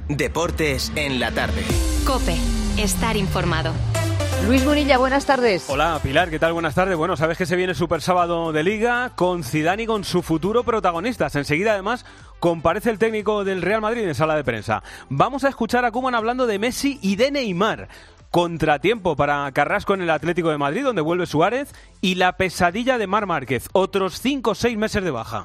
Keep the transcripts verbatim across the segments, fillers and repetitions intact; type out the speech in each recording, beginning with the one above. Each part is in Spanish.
Deportes en la tarde. COPE. Estar informado. Luis Munilla, buenas tardes. Hola Pilar, ¿qué tal? Buenas tardes. Bueno, sabes que se viene Super Sábado de Liga con Zidane y con su futuro protagonistas. Enseguida además comparece el técnico del Real Madrid en sala de prensa. Vamos a escuchar a Koeman hablando de Messi y de Neymar. Contratiempo para Carrasco en el Atlético de Madrid, donde vuelve Suárez, y la pesadilla de Marc Márquez, otros cinco o seis meses de baja.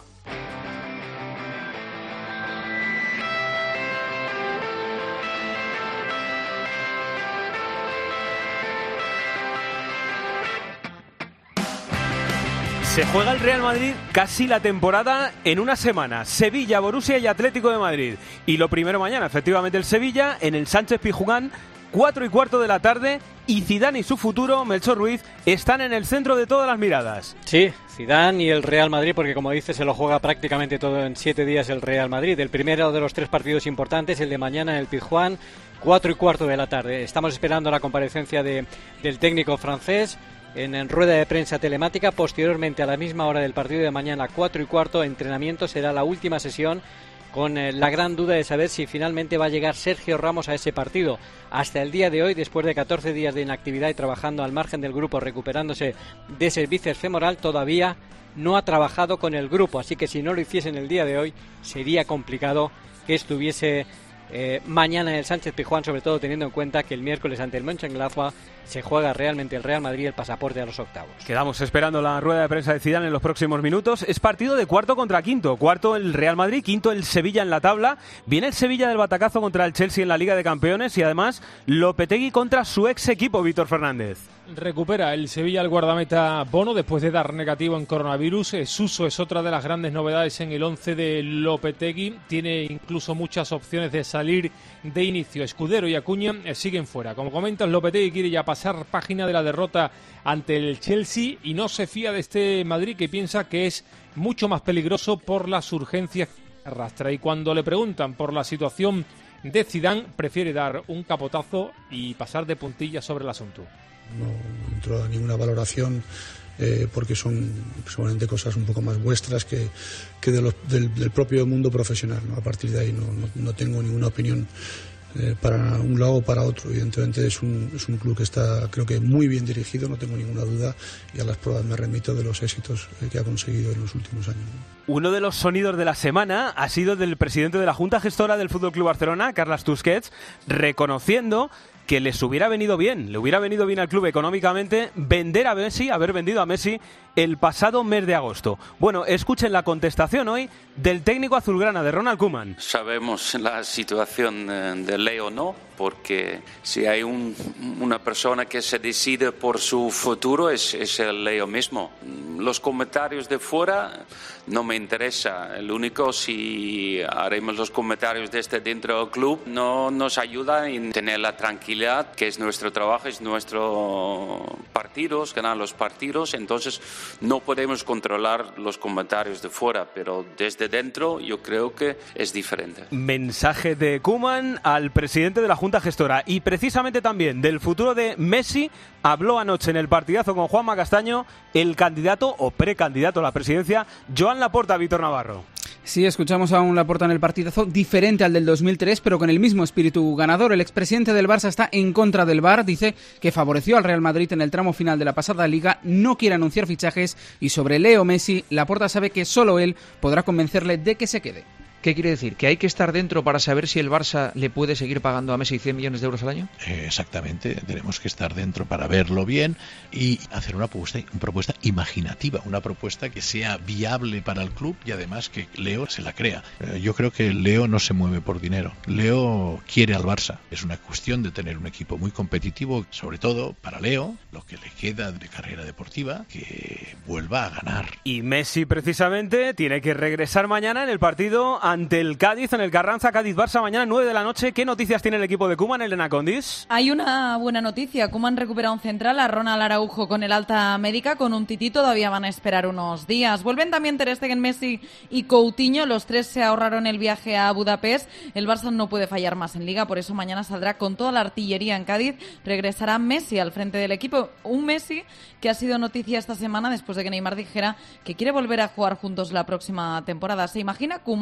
Se juega el Real Madrid casi la temporada en una semana. Sevilla, Borussia y Atlético de Madrid. Y lo primero mañana, efectivamente, el Sevilla en el Sánchez Pizjuán, cuatro y cuarto de la tarde. Y Zidane y su futuro, Melchor Ruiz, están en el centro de todas las miradas. Sí, Zidane y el Real Madrid, porque como dice, se lo juega prácticamente todo en siete días el Real Madrid. El primero de los tres partidos importantes, el de mañana en el Pizjuán, cuatro y cuarto de la tarde. Estamos esperando la comparecencia de, del técnico francés en, en rueda de prensa telemática. Posteriormente, a la misma hora del partido de mañana, cuatro y cuarto, entrenamiento, será la última sesión, con eh, la gran duda de saber si finalmente va a llegar Sergio Ramos a ese partido. Hasta el día de hoy, después de catorce días de inactividad y trabajando al margen del grupo, recuperándose de ese bíceps femoral, todavía no ha trabajado con el grupo, así que si no lo hiciese en el día de hoy, sería complicado que estuviese Eh, mañana en el Sánchez Pizjuán, sobre todo teniendo en cuenta que el miércoles ante el Mönchengladbach se juega realmente el Real Madrid el pasaporte a los octavos. Quedamos esperando la rueda de prensa de Zidane en los próximos minutos. Es partido de cuarto contra quinto. Cuarto el Real Madrid, quinto el Sevilla en la tabla. Viene el Sevilla del batacazo contra el Chelsea en la Liga de Campeones y además Lopetegui contra su ex equipo, Víctor Fernández. Recupera el Sevilla al guardameta Bono después de dar negativo en coronavirus. Suso es otra de las grandes novedades en el once de Lopetegui. Tiene incluso muchas opciones de salir de inicio. Escudero y Acuña siguen fuera. Como comentas, Lopetegui quiere ya pasar página de la derrota ante el Chelsea y no se fía de este Madrid, que piensa que es mucho más peligroso por las urgencias que arrastra. Y cuando le preguntan por la situación de Zidane, prefiere dar un capotazo y pasar de puntillas sobre el asunto. No entro a ninguna valoración eh, porque son seguramente cosas un poco más vuestras que, que de los, del, del propio mundo profesional, ¿no? A partir de ahí no, no, no tengo ninguna opinión eh, para un lado o para otro. Evidentemente es un, es un club que está, creo que muy bien dirigido, no tengo ninguna duda, y a las pruebas me remito de los éxitos eh, que ha conseguido en los últimos años, ¿no? Uno de los sonidos de la semana ha sido del presidente de la Junta Gestora del F C Barcelona, Carles Tusquets, reconociendo que les hubiera venido bien, le hubiera venido bien al club económicamente vender a Messi, haber vendido a Messi el pasado mes de agosto. Bueno, escuchen la contestación hoy del técnico azulgrana, de Ronald Koeman. Sabemos la situación de Leo, ¿no? Porque si hay un, una persona que se decide por su futuro es, es el Leo mismo. Los comentarios de fuera no me interesa. El único, si haremos los comentarios desde dentro del club, no nos ayuda en tener la tranquilidad, que es nuestro trabajo, es nuestro partidos, ganar los partidos. Entonces no podemos controlar los comentarios de fuera, pero desde dentro yo creo que es diferente. Mensaje de Koeman al presidente de la Junta Gestora y precisamente también del futuro de Messi. Habló anoche en el partidazo con Juanma Castaño el candidato o precandidato a la presidencia, Joan Laporta. Víctor Navarro. Sí, escuchamos a un Laporta en el partidazo diferente al del dos mil tres, pero con el mismo espíritu ganador. El expresidente del Barça está en contra del V A R, dice que favoreció al Real Madrid en el tramo final de la pasada Liga, no quiere anunciar fichajes, y sobre Leo Messi, Laporta sabe que solo él podrá convencerle de que se quede. ¿Qué quiere decir? ¿Que hay que estar dentro para saber si el Barça le puede seguir pagando a Messi cien millones de euros al año? Eh, exactamente, tenemos que estar dentro para verlo bien y hacer una propuesta, una propuesta imaginativa, una propuesta que sea viable para el club y además que Leo se la crea. Eh, yo creo que Leo no se mueve por dinero. Leo quiere al Barça. Es una cuestión de tener un equipo muy competitivo, sobre todo para Leo, lo que le queda de carrera deportiva, que vuelva a ganar. Y Messi precisamente tiene que regresar mañana en el partido ante el Cádiz, en el Carranza. Cádiz-Barça mañana nueve de la noche. ¿Qué noticias tiene el equipo de Koeman, Elena Condis? Hay una buena noticia. Koeman recupera un central, a Ronald Araujo con el alta médica. Con un Tití todavía van a esperar unos días. Vuelven también Ter Stegen, Messi y Coutinho. Los tres se ahorraron el viaje a Budapest. El Barça no puede fallar más en Liga, por eso mañana saldrá con toda la artillería en Cádiz. Regresará Messi al frente del equipo. Un Messi que ha sido noticia esta semana después de que Neymar dijera que quiere volver a jugar juntos la próxima temporada. ¿Se imagina Koeman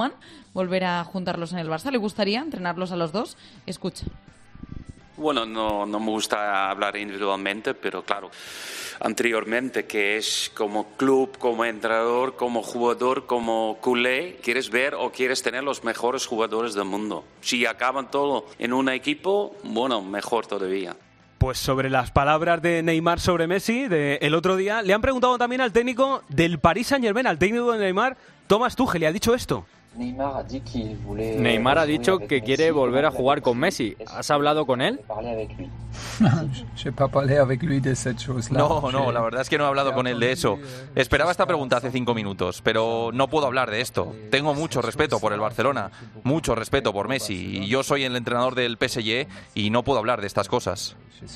volver a juntarlos en el Barça. ¿Le gustaría entrenarlos a los dos? Escucha. Bueno, no, no me gusta hablar individualmente, pero claro, anteriormente, que es como club, como entrenador, como jugador, como culé, quieres ver o quieres tener los mejores jugadores del mundo. Si acaban todo en un equipo, bueno, mejor todavía. Pues sobre las palabras de Neymar sobre Messi de el otro día, le han preguntado también al técnico del Paris Saint-Germain, al técnico de Neymar, Thomas Tuchel, le ha dicho esto. Neymar ha dicho que quiere volver a jugar con Messi. ¿Has hablado con él? No, no, la verdad es que no he hablado con él de eso. Esperaba esta pregunta hace cinco minutos, pero no puedo hablar de esto. Tengo mucho respeto por el Barcelona, mucho respeto por Messi, y yo soy el entrenador del P S G y no puedo hablar de estas cosas.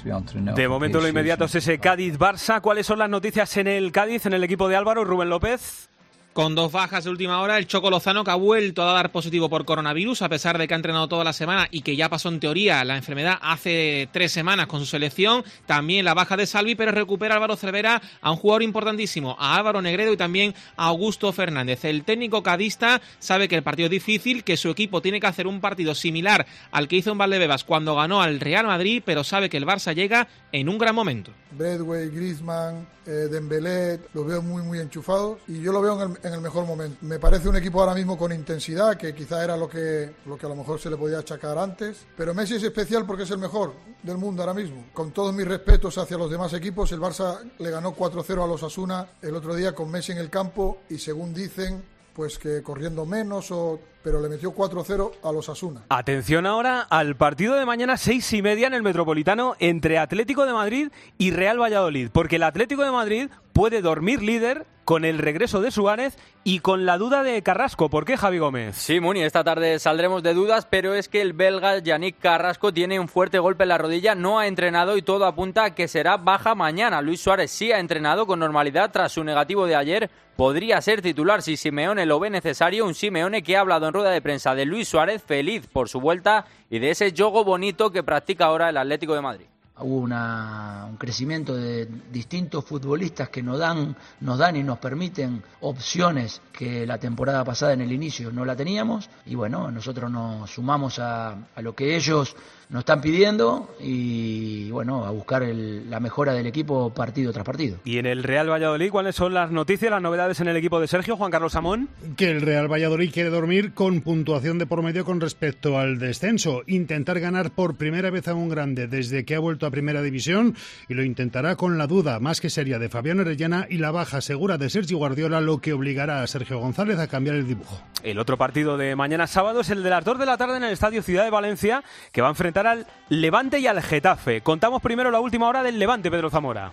De momento lo inmediato es ese Cádiz-Barça. ¿Cuáles son las noticias en el Cádiz, en el equipo de Álvaro, Rubén López? Con dos bajas de última hora, el Choco Lozano, que ha vuelto a dar positivo por coronavirus, a pesar de que ha entrenado toda la semana y que ya pasó en teoría la enfermedad hace tres semanas con su selección. También la baja de Salvi, pero recupera Álvaro Cervera a un jugador importantísimo, a Álvaro Negredo y también a Augusto Fernández. El técnico cadista sabe que el partido es difícil, que su equipo tiene que hacer un partido similar al que hizo en Valdebebas cuando ganó al Real Madrid, pero sabe que el Barça llega en un gran momento. Braithwaite, Griezmann, eh, Dembélé, los veo muy muy enchufados y yo lo veo en el, en el mejor momento. Me parece un equipo ahora mismo con intensidad, que quizá era lo que, lo que a lo mejor se le podía achacar antes, pero Messi es especial porque es el mejor del mundo ahora mismo. Con todos mis respetos hacia los demás equipos, el Barça le ganó cuatro cero a los Osasuna el otro día con Messi en el campo y según dicen, pues que corriendo menos o... pero le metió cuatro cero a los Osasuna. Atención ahora al partido de mañana, seis y media en el Metropolitano, entre Atlético de Madrid y Real Valladolid, porque el Atlético de Madrid puede dormir líder con el regreso de Suárez y con la duda de Carrasco. ¿Por qué, Javi Gómez? Sí, Muni, esta tarde saldremos de dudas, pero es que el belga Yannick Carrasco tiene un fuerte golpe en la rodilla, no ha entrenado y todo apunta a que será baja mañana. Luis Suárez sí ha entrenado con normalidad tras su negativo de ayer. Podría ser titular si Simeone lo ve necesario, un Simeone que ha hablado en rueda de prensa de Luis Suárez, feliz por su vuelta y de ese juego bonito que practica ahora el Atlético de Madrid. Hubo una, un crecimiento de distintos futbolistas que nos dan, nos dan y nos permiten opciones que la temporada pasada en el inicio no la teníamos y bueno, nosotros nos sumamos a, a lo que ellos nos están pidiendo y bueno, a buscar el, la mejora del equipo partido tras partido. Y en el Real Valladolid, ¿cuáles son las noticias, las novedades en el equipo de Sergio, Juan Carlos Amón? Que el Real Valladolid quiere dormir con puntuación de por medio con respecto al descenso, intentar ganar por primera vez a un grande desde que ha vuelto a Primera División y lo intentará con la duda más que seria de Fabián Orellana y la baja segura de Sergio Guardiola, lo que obligará a Sergio González a cambiar el dibujo. El otro partido de mañana sábado es el de las dos de la tarde en el Estadio Ciudad de Valencia, que va a enfrentar al Levante y al Getafe. Contamos primero la última hora del Levante, Pedro Zamora.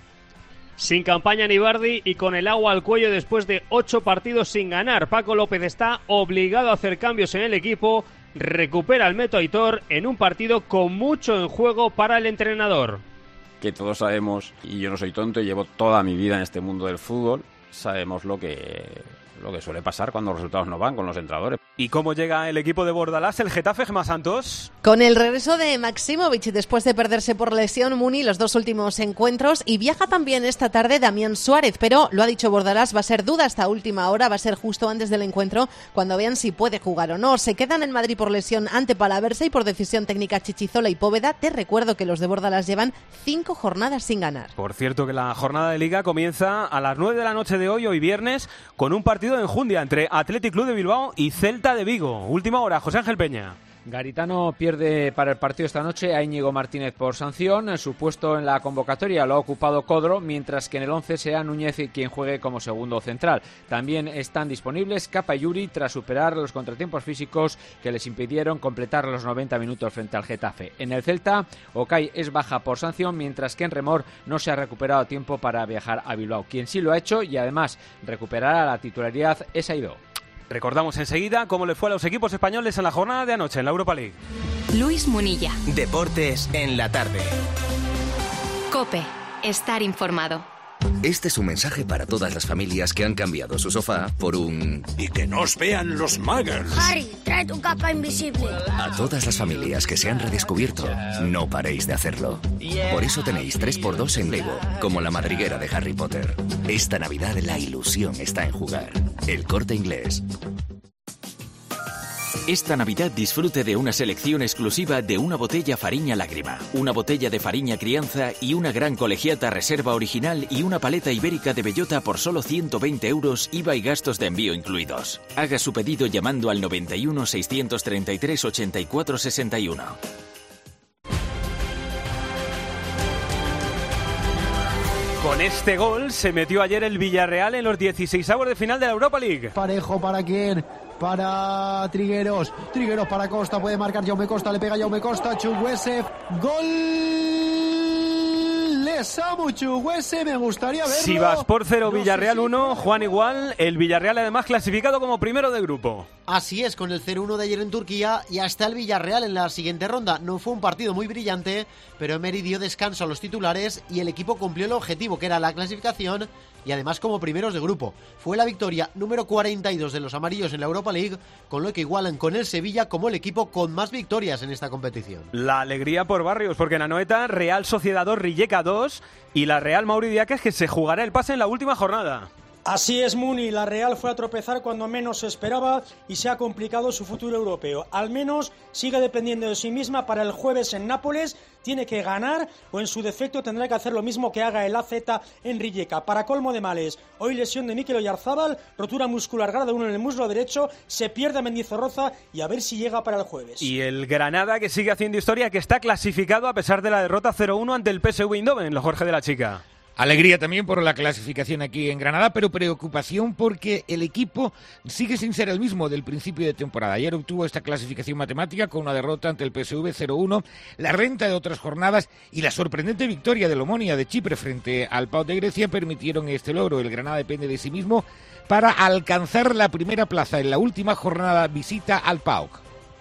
Sin campaña ni Ibardi y con el agua al cuello después de ocho partidos sin ganar, Paco López está obligado a hacer cambios en el equipo. Recupera al Meto Aitor en un partido con mucho en juego para el entrenador. Que todos sabemos, y yo no soy tonto, y llevo toda mi vida en este mundo del fútbol, sabemos lo que, lo que suele pasar cuando los resultados no van con los entrenadores. ¿Y cómo llega el equipo de Bordalás, el Getafe, Gemma Santos? Con el regreso de Maximovic después de perderse por lesión, Muni, los dos últimos encuentros, y viaja también esta tarde Damián Suárez, pero lo ha dicho Bordalás, va a ser duda hasta última hora, va a ser justo antes del encuentro, cuando vean si puede jugar o no. Se quedan en Madrid por lesión ante Palaversa y por decisión técnica Chichizola y Póveda. Te recuerdo que los de Bordalás llevan cinco jornadas sin ganar. Por cierto que la jornada de Liga comienza a las nueve de la noche de hoy, hoy viernes, con un partido en Jundia entre Athletic Club de Bilbao y Celta de Vigo. Última hora, José Ángel Peña. Garitano pierde para el partido esta noche a Íñigo Martínez por sanción. Su puesto en la convocatoria lo ha ocupado Codro, mientras que en el once será Núñez quien juegue como segundo central. También están disponibles Capa y Yuri tras superar los contratiempos físicos que les impidieron completar los noventa minutos frente al Getafe. En el Celta, Okay es baja por sanción, mientras que en Remor no se ha recuperado a tiempo para viajar a Bilbao. Quien sí lo ha hecho y además recuperará la titularidad es Aidó. Recordamos enseguida cómo le fue a los equipos españoles en la jornada de anoche en la Europa League. Luis Munilla. Deportes en la tarde. COPE. Estar informado. Este es un mensaje para todas las familias que han cambiado su sofá por un... Y que no os vean los muggles. Harry, trae tu capa invisible. A todas las familias que se han redescubierto, no paréis de hacerlo. Por eso tenéis tres por dos en Lego, como la madriguera de Harry Potter. Esta Navidad la ilusión está en jugar. El Corte Inglés. Esta Navidad disfrute de una selección exclusiva de una botella Fariña Lágrima, una botella de Fariña Crianza y una gran colegiata reserva original y una paleta ibérica de bellota por solo ciento veinte euros, I V A y gastos de envío incluidos. Haga su pedido llamando al noventa y uno, seiscientos treinta y tres, ochenta y cuatro sesenta y uno. Con este gol se metió ayer el Villarreal en los dieciseisavos de final de la Europa League. Parejo, ¿para quién? Para Trigueros. Trigueros para Costa, puede marcar Jaume Costa, le pega Jaume Costa, Chukwueze. ¡Gol! Samu Chukwueze, me gustaría verlo. Sivasspor cero, Villarreal uno, Juan igual, el Villarreal además clasificado como primero de grupo. Así es, con el cero uno de ayer en Turquía y hasta el Villarreal en la siguiente ronda. No fue un partido muy brillante, pero Emery dio descanso a los titulares y el equipo cumplió el objetivo, que era la clasificación, y además como primeros de grupo. Fue la victoria número cuarenta y dos de los amarillos en la Europa League, con lo que igualan con el Sevilla como el equipo con más victorias en esta competición. La alegría por Barrios, porque en Anoeta, Real Sociedad dos, Rijeka dos y la Real Mauridiaques, que se jugará el pase en la última jornada. Así es, Muni, la Real fue a tropezar cuando menos se esperaba y se ha complicado su futuro europeo. Al menos sigue dependiendo de sí misma para el jueves en Nápoles. Tiene que ganar o en su defecto tendrá que hacer lo mismo que haga el A Z en Rijeka. Para colmo de males, hoy lesión de Mikel Oyarzábal, rotura muscular grado uno en el muslo derecho, se pierde a Mendizorroza y a ver si llega para el jueves. Y el Granada, que sigue haciendo historia, que está clasificado a pesar de la derrota cero uno ante el P S V Eindhoven, los Jorge de la Chica. Alegría también por la clasificación aquí en Granada, pero preocupación porque el equipo sigue sin ser el mismo del principio de temporada. Ayer obtuvo esta clasificación matemática con una derrota ante el P S V cero uno, la renta de otras jornadas y la sorprendente victoria del Omonia de Chipre frente al P A O K de Grecia permitieron este logro. El Granada depende de sí mismo para alcanzar la primera plaza en la última jornada visita al P A O K.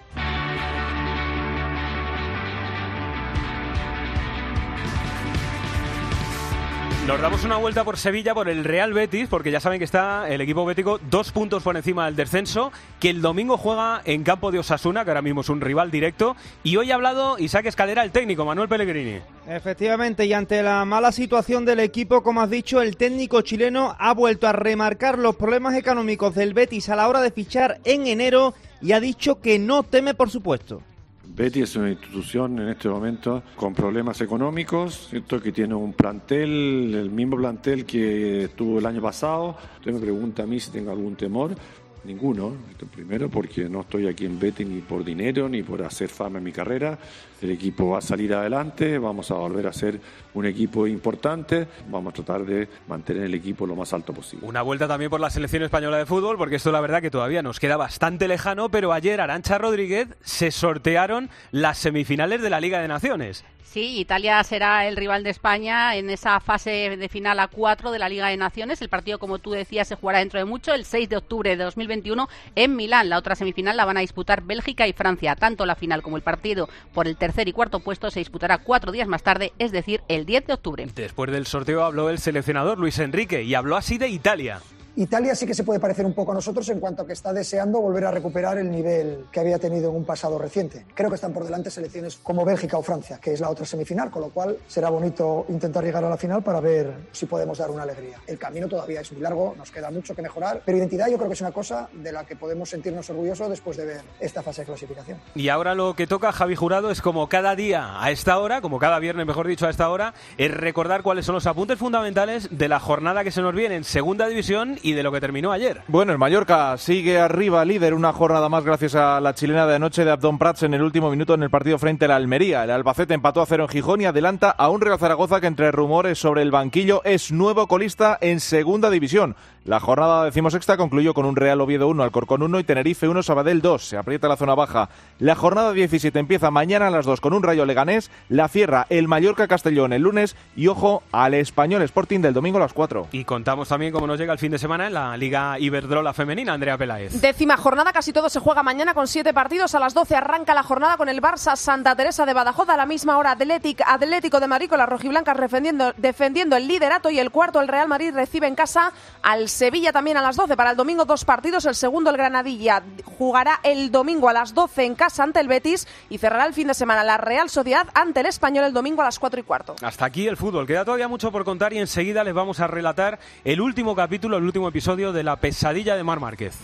Nos damos una vuelta por Sevilla, por el Real Betis, porque ya saben que está el equipo bético dos puntos por encima del descenso, que el domingo juega en campo de Osasuna, que ahora mismo es un rival directo, y hoy ha hablado Isaac Escalera, el técnico, Manuel Pellegrini. Efectivamente, y ante la mala situación del equipo, como has dicho, el técnico chileno ha vuelto a remarcar los problemas económicos del Betis a la hora de fichar en enero y ha dicho que no teme por su puesto. Betis es una institución en este momento con problemas económicos, ¿cierto? Que tiene un plantel, el mismo plantel que tuvo el año pasado. Usted me pregunta a mí si tengo algún temor. Ninguno. Primero porque no estoy aquí en Betis ni por dinero ni por hacer fama en mi carrera. El equipo va a salir adelante, vamos a volver a ser un equipo importante, vamos a tratar de mantener el equipo lo más alto posible. Una vuelta también por la selección española de fútbol, porque esto la verdad que todavía nos queda bastante lejano, pero ayer Arantxa Rodríguez se sortearon las semifinales de la Liga de Naciones. Sí, Italia será el rival de España en esa fase de final a cuatro de la Liga de Naciones. El partido, como tú decías, se jugará dentro de mucho, el seis de octubre de dos mil veintiuno en Milán. La otra semifinal la van a disputar Bélgica y Francia. Tanto la final como el partido por el tercer y cuarto puesto se disputará cuatro días más tarde, es decir, el diez de octubre. Después del sorteo habló el seleccionador Luis Enrique y habló así de Italia. Italia sí que se puede parecer un poco a nosotros en cuanto a que está deseando volver a recuperar el nivel que había tenido en un pasado reciente. Creo que están por delante selecciones como Bélgica o Francia, que es la otra semifinal, con lo cual será bonito intentar llegar a la final para ver si podemos dar una alegría. El camino todavía es muy largo, nos queda mucho que mejorar, pero identidad yo creo que es una cosa de la que podemos sentirnos orgullosos después de ver esta fase de clasificación. Y ahora lo que toca a Javi Jurado es, como cada día a esta hora, como cada viernes mejor dicho a esta hora, es recordar cuáles son los apuntes fundamentales de la jornada que se nos viene en Segunda División y de lo que terminó ayer. Bueno, el Mallorca sigue arriba, líder, una jornada más gracias a la chilena de anoche de Abdón Prats en el último minuto en el partido frente a la Almería. El Albacete empató a cero en Gijón y adelanta a un Real Zaragoza que, entre rumores sobre el banquillo, es nuevo colista en Segunda División. La jornada decimosexta concluyó con un Real Oviedo uno, Alcorcón uno y Tenerife uno, Sabadell dos. Se aprieta la zona baja. La jornada diecisiete empieza mañana a las dos con un Rayo Leganés, la cierra el Mallorca Castellón el lunes y ojo al Español Sporting del domingo a las cuatro. Y contamos también cómo nos llega el fin de semana en la Liga Iberdrola femenina, Andrea Peláez. Décima jornada, casi todo se juega mañana con siete partidos. A las doce arranca la jornada con el Barça Santa Teresa de Badajoz. A la misma hora Athletic, Atlético de Madrid con las rojiblancas defendiendo, defendiendo el liderato, y el cuarto, el Real Madrid, recibe en casa al Sevilla también a las doce. Para el domingo dos partidos, el segundo, el Granadilla, jugará el domingo a las doce en casa ante el Betis y cerrará el fin de semana la Real Sociedad ante el Español el domingo a las cuatro y cuarto. Hasta aquí el fútbol, queda todavía mucho por contar y enseguida les vamos a relatar el último capítulo, el último episodio de La pesadilla de Marc Márquez.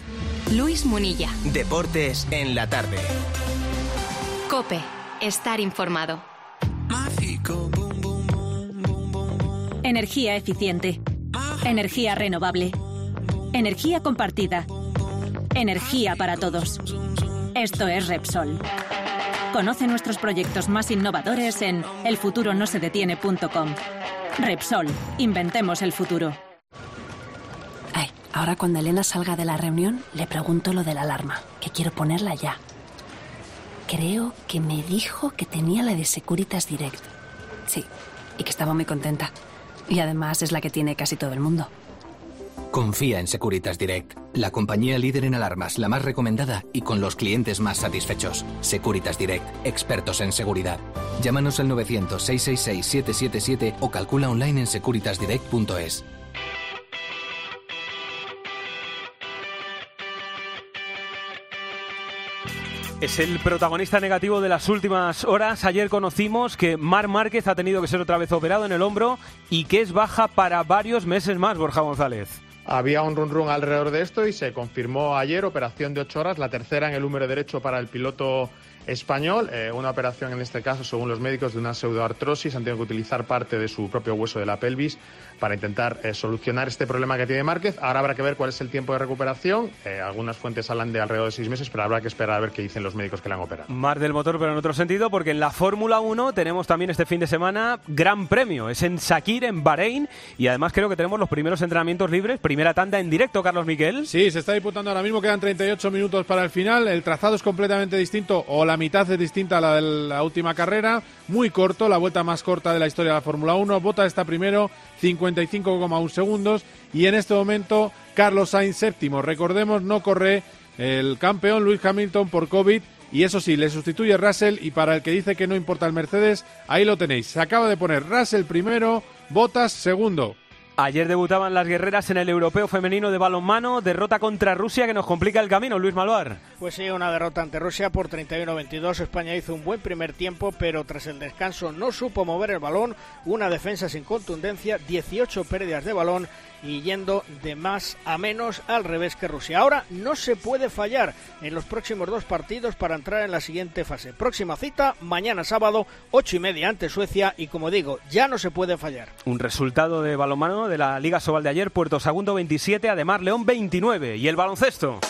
Luis Munilla. Deportes en la tarde. COPE. Estar informado. Energía eficiente. Energía renovable. Energía compartida. Energía para todos. Esto es Repsol. Conoce nuestros proyectos más innovadores en el futuro no se detiene punto com. Repsol. Inventemos el futuro. Ay, ahora cuando Elena salga de la reunión, le pregunto lo de la alarma, que quiero ponerla ya. Creo que me dijo que tenía la de Securitas Direct. Sí, y que estaba muy contenta. Y además es la que tiene casi todo el mundo. Confía en Securitas Direct, la compañía líder en alarmas, la más recomendada y con los clientes más satisfechos. Securitas Direct, expertos en seguridad. Llámanos al novecientos, seiscientos sesenta y seis, setecientos setenta y siete o calcula online en securitas direct punto es. Es el protagonista negativo de las últimas horas. Ayer conocimos que Marc Márquez ha tenido que ser otra vez operado en el hombro y que es baja para varios meses más, Borja González. Había un run run alrededor de esto y se confirmó ayer, operación de ocho horas, la tercera en el húmero derecho para el piloto español, eh, una operación en este caso, según los médicos, de una pseudoartrosis. Han tenido que utilizar parte de su propio hueso de la pelvis para intentar eh, solucionar este problema que tiene Márquez. Ahora habrá que ver cuál es el tiempo de recuperación. Eh, algunas fuentes hablan de alrededor de seis meses, pero habrá que esperar a ver qué dicen los médicos que le han operado. Más del motor, pero en otro sentido, porque en la Fórmula uno tenemos también este fin de semana Gran Premio. Es en Sakir, en Bahrein, y además creo que tenemos los primeros entrenamientos libres. Primera tanda en directo, Carlos Miquel. Sí, se está disputando ahora mismo, quedan treinta y ocho minutos para el final. El trazado es completamente distinto, o la mitad es distinta a la de la última carrera. Muy corto, la vuelta más corta de la historia de la Fórmula uno. Bottas está primero, cincuenta y cinco coma uno segundos, y en este momento Carlos Sainz séptimo. Recordemos, no corre el campeón Lewis Hamilton por COVID, y eso sí, le sustituye Russell, y para el que dice que no importa el Mercedes, ahí lo tenéis. Se acaba de poner Russell primero, Bottas segundo. Ayer debutaban las guerreras en el Europeo Femenino de Balonmano, derrota contra Rusia que nos complica el camino, Luis Malvar. Pues sí, una derrota ante Rusia por treinta y uno a veintidós. España hizo un buen primer tiempo, pero tras el descanso no supo mover el balón, una defensa sin contundencia, dieciocho pérdidas de balón y yendo de más a menos, al revés que Rusia. Ahora no se puede fallar en los próximos dos partidos para entrar en la siguiente fase. Próxima cita, mañana sábado, ocho y media ante Suecia, y como digo, ya no se puede fallar. Un resultado de balonmano de la Liga Sobal de ayer, Puerto Sagunto veintisiete, Ademar León veintinueve. Y el baloncesto.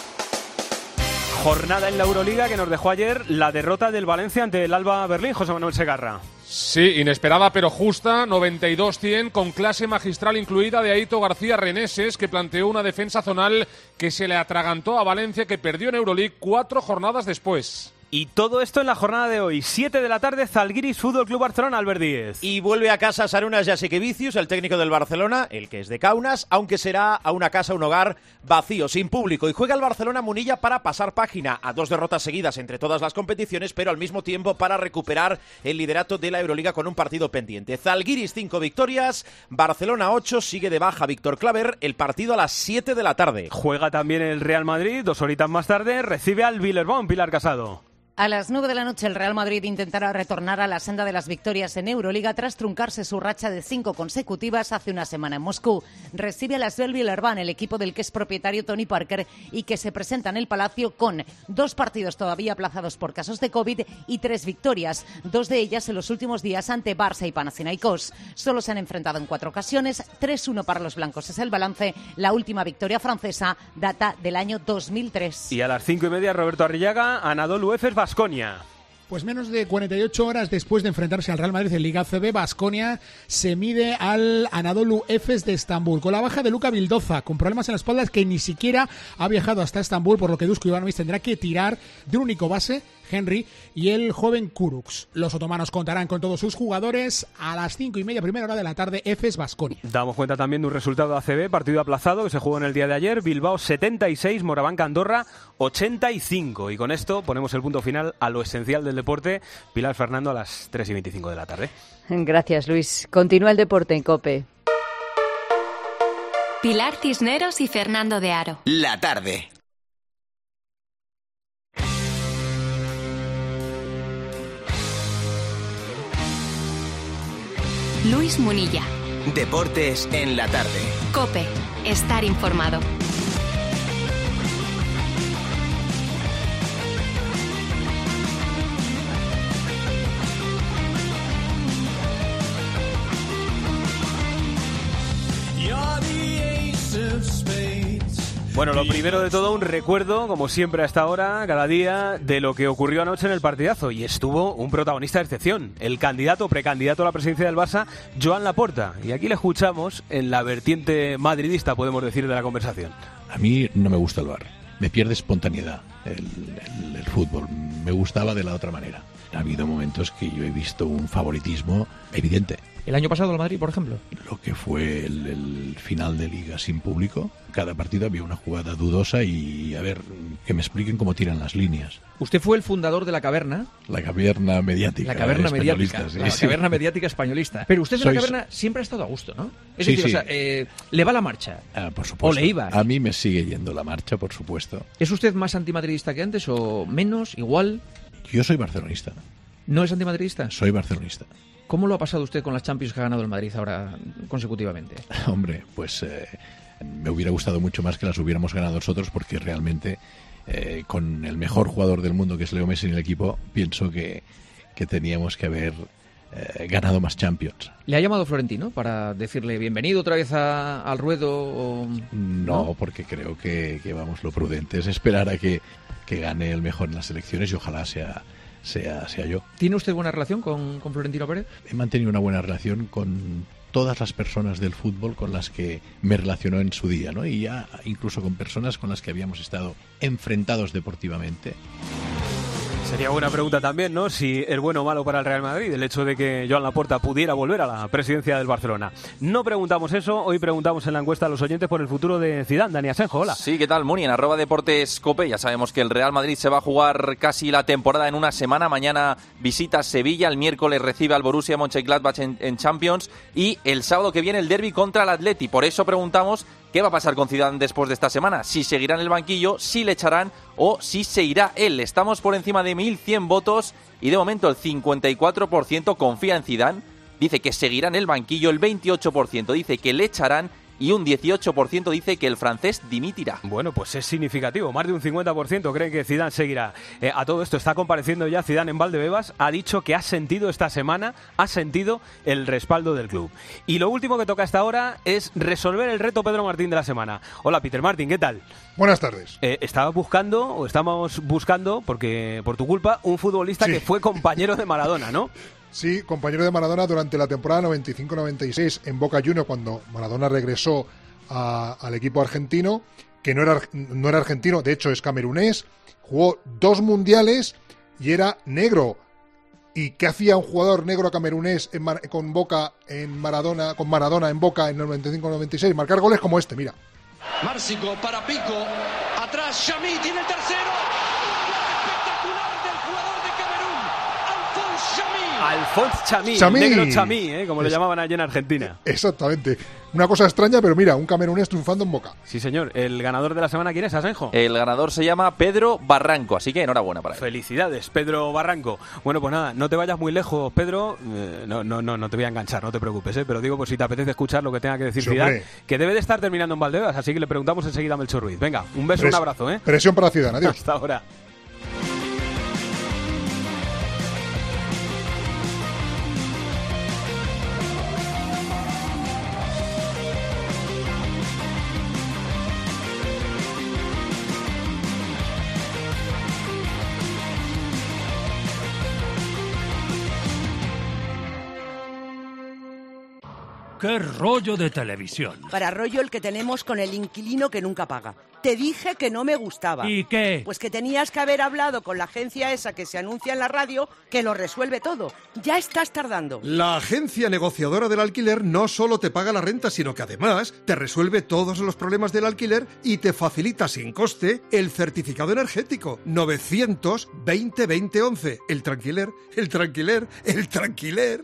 Jornada en la Euroliga que nos dejó ayer la derrota del Valencia ante el Alba Berlín, José Manuel Segarra. Sí, inesperada pero justa, noventa y dos cien, con clase magistral incluida de Aito García Reneses, que planteó una defensa zonal que se le atragantó a Valencia, que perdió en Euroleague cuatro jornadas después. Y todo esto en la jornada de hoy, siete de la tarde, Zalgiris Fútbol Club Barcelona, Albert Díez. Y vuelve a casa Sarunas Jasikevičius, el técnico del Barcelona, el que es de Kaunas, aunque será a una casa, un hogar vacío, sin público. Y juega el Barcelona Munilla para pasar página a dos derrotas seguidas entre todas las competiciones, pero al mismo tiempo para recuperar el liderato de la Euroliga con un partido pendiente. Zalgiris cinco victorias, Barcelona ocho, sigue de baja Víctor Claver, el partido a las siete de la tarde. Juega también el Real Madrid, dos horitas más tarde, recibe al Villarreal, Pilar Casado. A las nueve de la noche el Real Madrid intentará retornar a la senda de las victorias en Euroliga tras truncarse su racha de cinco consecutivas hace una semana en Moscú. Recibe a la Svel Villarreal, el equipo del que es propietario Tony Parker, y que se presenta en el Palacio con dos partidos todavía aplazados por casos de COVID y tres victorias, dos de ellas en los últimos días ante Barça y Panathinaikos. Solo se han enfrentado en cuatro ocasiones, tres uno para los blancos es el balance. La última victoria francesa data del año dos mil tres. Y a las cinco y media, Roberto Arrillaga, Anadolu Efes Baskonia. Pues menos de cuarenta y ocho horas después de enfrentarse al Real Madrid en Liga A C B, Baskonia se mide al Anadolu Efes de Estambul, con la baja de Luka Vildoza, con problemas en la espalda, que ni siquiera ha viajado hasta Estambul, por lo que Dusko Ivanovic tendrá que tirar de un único base, Henry, y el joven Kurucs. Los otomanos contarán con todos sus jugadores a las cinco y media, primera hora de la tarde, Efes Baskonia. Damos cuenta también de un resultado de A C B, partido aplazado que se jugó en el día de ayer, Bilbao setenta y seis, Morabanca Andorra ochenta y cinco. Y con esto ponemos el punto final a lo esencial del deporte. Pilar Fernando a las tres y veinticinco de la tarde. Gracias, Luis. Continúa el deporte en COPE. Pilar Cisneros y Fernando de Aro. La tarde. Luis Munilla. Deportes en la tarde. COPE. Estar informado. Bueno, lo primero de todo, un recuerdo, como siempre a esta hora, cada día, de lo que ocurrió anoche en el partidazo. Y estuvo un protagonista de excepción, el candidato o precandidato a la presidencia del Barça, Joan Laporta. Y aquí le escuchamos en la vertiente madridista, podemos decir, de la conversación. A mí no me gusta el V A R. Me pierde espontaneidad el, el, el fútbol. Me gustaba de la otra manera. Ha habido momentos que yo he visto un favoritismo evidente. ¿El año pasado el Madrid, por ejemplo? Lo que fue el, el final de Liga sin público. Cada partido había una jugada dudosa y, a ver, que me expliquen cómo tiran las líneas. Usted fue el fundador de la caverna. La caverna mediática. La caverna mediática. Sí, la sí. caverna mediática españolista. Pero usted en Soy... la caverna siempre ha estado a gusto, ¿no? Es sí, decir, sí. o sea, eh, ¿le va la marcha? Ah, por supuesto. ¿O le iba? A mí me sigue yendo la marcha, por supuesto. ¿Es usted más antimadridista que antes o menos, igual? Yo soy barcelonista. ¿No es antimadridista? Soy barcelonista. ¿Cómo lo ha pasado usted con las Champions que ha ganado el Madrid ahora consecutivamente? Hombre, pues eh, me hubiera gustado mucho más que las hubiéramos ganado nosotros, porque realmente eh, con el mejor jugador del mundo, que es Leo Messi, en el equipo, pienso que, que teníamos que haber eh, ganado más Champions. ¿Le ha llamado Florentino para decirle bienvenido otra vez a, al ruedo? O... No, ¿no? Porque creo que, que vamos, lo prudente es esperar a que, que gane el mejor en las elecciones y ojalá sea... Sea, sea yo. ¿Tiene usted buena relación con, con Florentino Pérez? He mantenido una buena relación con todas las personas del fútbol con las que me relacionó en su día, ¿no? Y ya incluso con personas con las que habíamos estado enfrentados deportivamente. Sería buena pregunta también, ¿no? Si es bueno o malo para el Real Madrid el hecho de que Joan Laporta pudiera volver a la presidencia del Barcelona. No preguntamos eso, hoy preguntamos en la encuesta a los oyentes por el futuro de Zidane. Dani Asenjo, hola. Sí, ¿qué tal, Muni? En arroba Deportes Cope ya sabemos que el Real Madrid se va a jugar casi la temporada en una semana. Mañana visita Sevilla, el miércoles recibe al Borussia Mönchengladbach en, en Champions y el sábado que viene el derbi contra el Atleti. Por eso preguntamos qué va a pasar con Zidane después de esta semana. Si seguirá en el banquillo, si le echarán o si se irá él. Estamos por encima de mil cien votos y de momento el cincuenta y cuatro por ciento confía en Zidane, dice que seguirá en el banquillo, el veintiocho por ciento dice que le echarán y un dieciocho por ciento dice que el francés dimitirá. Bueno, pues es significativo. Más de un cincuenta por ciento creen que Zidane seguirá. Eh, a todo esto está compareciendo ya Zidane en Valdebebas. Ha dicho que ha sentido esta semana, ha sentido el respaldo del club. Y lo último que toca hasta ahora es resolver el reto Pedro Martín de la semana. Hola, Peter Martín, ¿qué tal? Buenas tardes. Eh, estaba buscando, o estamos buscando, porque por tu culpa, un futbolista sí. que fue compañero de Maradona, ¿no? Sí, compañero de Maradona durante la temporada noventa y cinco noventa y seis en Boca Juniors, cuando Maradona regresó a, al equipo argentino, que no era, no era argentino, de hecho es camerunés, jugó dos mundiales y era negro. ¿Y qué hacía un jugador negro camerunés en, con Boca en Maradona, con Maradona en Boca en noventa y cinco noventa y seis? Marcar goles como este, mira. Márcico para Pico, atrás Chamí tiene el tercero. Alphonse Chamí, Chamí. negro Chamí, ¿eh? como es, le llamaban allí en Argentina. Exactamente. Una cosa extraña, pero mira, un camerunés triunfando en Boca. Sí, señor. ¿El ganador de la semana quién es, Asenjo? El ganador se llama Pedro Barranco, así que enhorabuena para él. Felicidades, Pedro Barranco. Bueno, pues nada, no te vayas muy lejos, Pedro. Eh, no, no, no, no te voy a enganchar, no te preocupes, ¿eh? Pero digo, pues si te apetece escuchar lo que tenga que decir sí, Zidane, que debe de estar terminando en Valdebebas, así que le preguntamos enseguida a Melchor Ruiz. Venga, un beso, Pres- un abrazo, ¿eh? Presión para Zidane, adiós. Hasta ahora. ¡Qué rollo de televisión! Para rollo el que tenemos con el inquilino que nunca paga. Te dije que no me gustaba. ¿Y qué? Pues que tenías que haber hablado con la agencia esa que se anuncia en la radio, que lo resuelve todo. Ya estás tardando. La agencia negociadora del alquiler no solo te paga la renta, sino que además te resuelve todos los problemas del alquiler y te facilita sin coste el certificado energético. novecientos veinte veinte once. El tranquiler, el tranquiler, el tranquiler.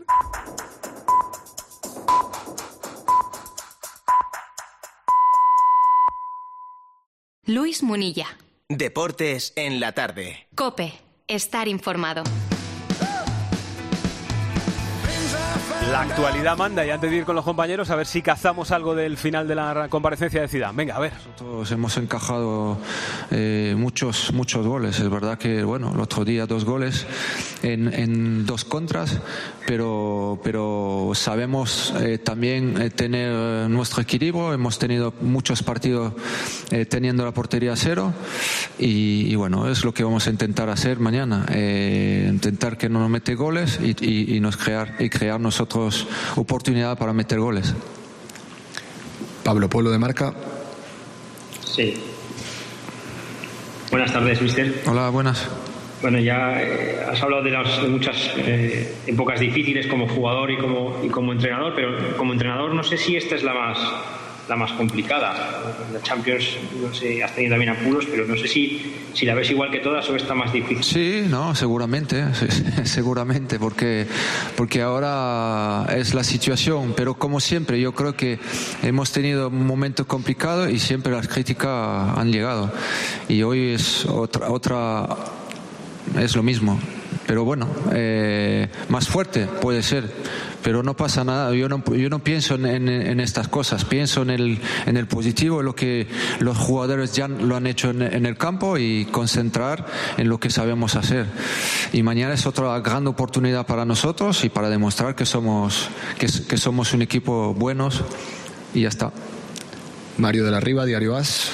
Luis Munilla. Deportes en la tarde. COPE. Estar informado. La actualidad manda, y antes de ir con los compañeros, a ver si cazamos algo del final de la comparecencia de Zidane. Venga, a ver. Nosotros hemos encajado eh, muchos muchos goles. Es verdad que, bueno, el otro día dos goles en, en dos contras, pero, pero sabemos eh, también eh, tener nuestro equilibrio. Hemos tenido muchos partidos eh, teniendo la portería a cero y, y, bueno, es lo que vamos a intentar hacer mañana. Eh, intentar que no nos mete goles y, y, y, nos crear, y crear nosotros oportunidad para meter goles. Pablo Polo de Marca. Sí. Buenas tardes, mister. Hola, buenas. Bueno, ya eh, has hablado de, las, de muchas eh, épocas difíciles como jugador y como, y como entrenador, pero como entrenador no sé si esta es la más la más complicada. La Champions, no sé, has tenido también apuros, pero no sé si, si la ves igual que todas o está más difícil. Sí, no, seguramente, seguramente, porque, porque ahora es la situación, pero como siempre, yo creo que hemos tenido un momento complicado y siempre las críticas han llegado. Y hoy es otra, otra es lo mismo. Pero bueno, eh, más fuerte puede ser, pero no pasa nada. Yo no, yo no pienso en, en, en estas cosas, pienso en el, en el positivo, en lo que los jugadores ya lo han hecho en, en el campo y concentrar en lo que sabemos hacer. Y mañana es otra gran oportunidad para nosotros y para demostrar que somos, que, que somos un equipo buenos y ya está. Mario de la Riva, Diario As.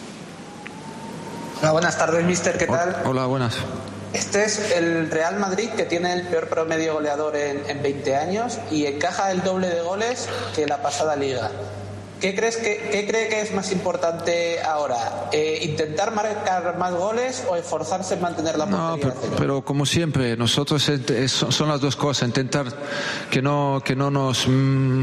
Hola, buenas tardes, mister, ¿qué tal? Hola, buenas. Este es el Real Madrid, que tiene el peor promedio goleador en, en veinte años y encaja el doble de goles que la pasada liga. ¿Qué crees que, qué cree que es más importante ahora? Eh, ¿Intentar marcar más goles o esforzarse en mantener la portería? No, pero, pero como siempre, nosotros es, es, son las dos cosas. Intentar que no, que no nos mm,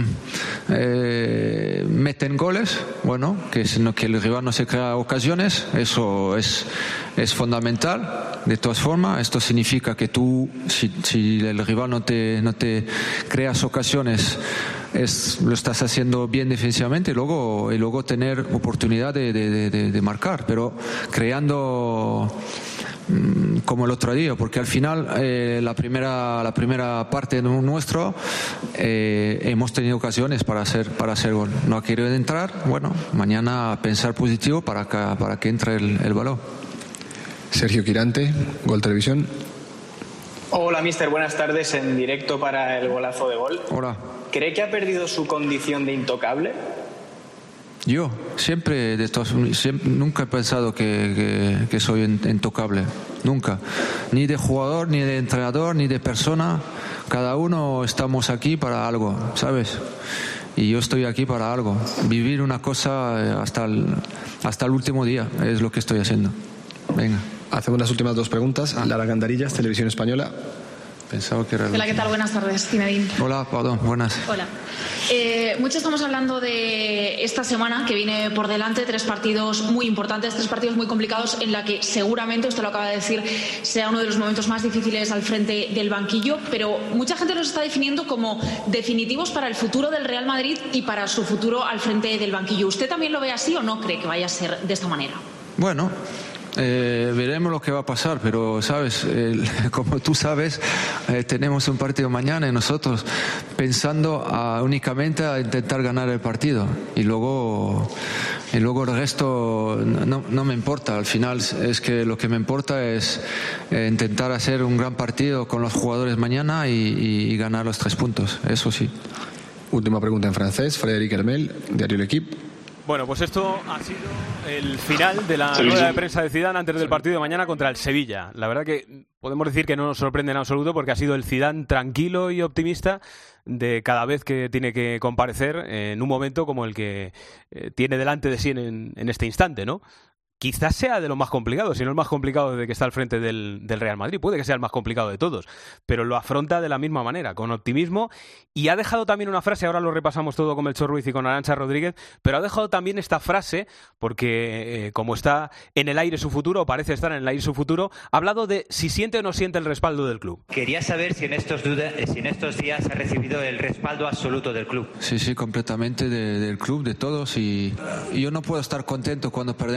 eh, meten goles, bueno, que, que el rival no se crea ocasiones, eso es, es fundamental. De todas formas, esto significa que tú, si, si el rival no te, no te creas ocasiones, es, lo estás haciendo bien defensivamente y luego, y luego tener oportunidad de, de, de, de marcar, pero creando mmm, como el otro día, porque al final eh, la primera la primera parte nuestro eh, hemos tenido ocasiones para hacer para hacer gol. No ha querido entrar, bueno, mañana pensar positivo para que, para que entre el, el balón. Sergio Quirante, Gol Televisión. Hola, mister, buenas tardes, en directo para el golazo de gol. Hola. ¿Cree que ha perdido su condición de intocable? Yo siempre, de todos, siempre nunca he pensado que, que, que soy intocable, nunca. Ni de jugador, ni de entrenador, ni de persona. Cada uno estamos aquí para algo, ¿sabes? Y yo estoy aquí para algo. Vivir una cosa hasta el, hasta el último día es lo que estoy haciendo. Venga. Hacemos las últimas dos preguntas. Lara Gandarillas, Televisión Española. Pensaba que era... Hola, ¿qué tal? Buenas tardes, Zinedine. Hola, perdón, buenas. Hola. Eh, mucho estamos hablando de esta semana que viene por delante, tres partidos muy importantes, tres partidos muy complicados en la que seguramente, usted lo acaba de decir, sea uno de los momentos más difíciles al frente del banquillo, pero mucha gente los está definiendo como definitivos para el futuro del Real Madrid y para su futuro al frente del banquillo. ¿Usted también lo ve así o no cree que vaya a ser de esta manera? Bueno... Eh, veremos lo que va a pasar, pero sabes, eh, como tú sabes, eh, tenemos un partido mañana y nosotros pensando a, únicamente a intentar ganar el partido y luego y luego el resto no, no me importa. Al final es que lo que me importa es eh, intentar hacer un gran partido con los jugadores mañana y, y, y ganar los tres puntos, eso sí. Última pregunta en francés, Frédéric Hermel, Diario L'Equipe. Bueno, pues esto ha sido el final de la rueda de prensa de Zidane antes del partido de mañana contra el Sevilla. La verdad que podemos decir que no nos sorprende en absoluto porque ha sido el Zidane tranquilo y optimista de cada vez que tiene que comparecer en un momento como el que eh, tiene delante de sí en, en este instante, ¿no? Quizás sea de lo más complicado, si no el más complicado desde que está al frente del, del Real Madrid. Puede que sea el más complicado de todos, pero lo afronta de la misma manera, con optimismo, y ha dejado también una frase, ahora lo repasamos todo con Melchor Ruiz y con Arantxa Rodríguez, pero ha dejado también esta frase, porque eh, como está en el aire su futuro, o parece estar en el aire su futuro, ha hablado de si siente o no siente el respaldo del club. Quería saber si en estos, duda, si en estos días ha recibido el respaldo absoluto del club. Sí, sí, completamente de, del club, de todos, y, y yo no puedo estar contento cuando perdemos un partido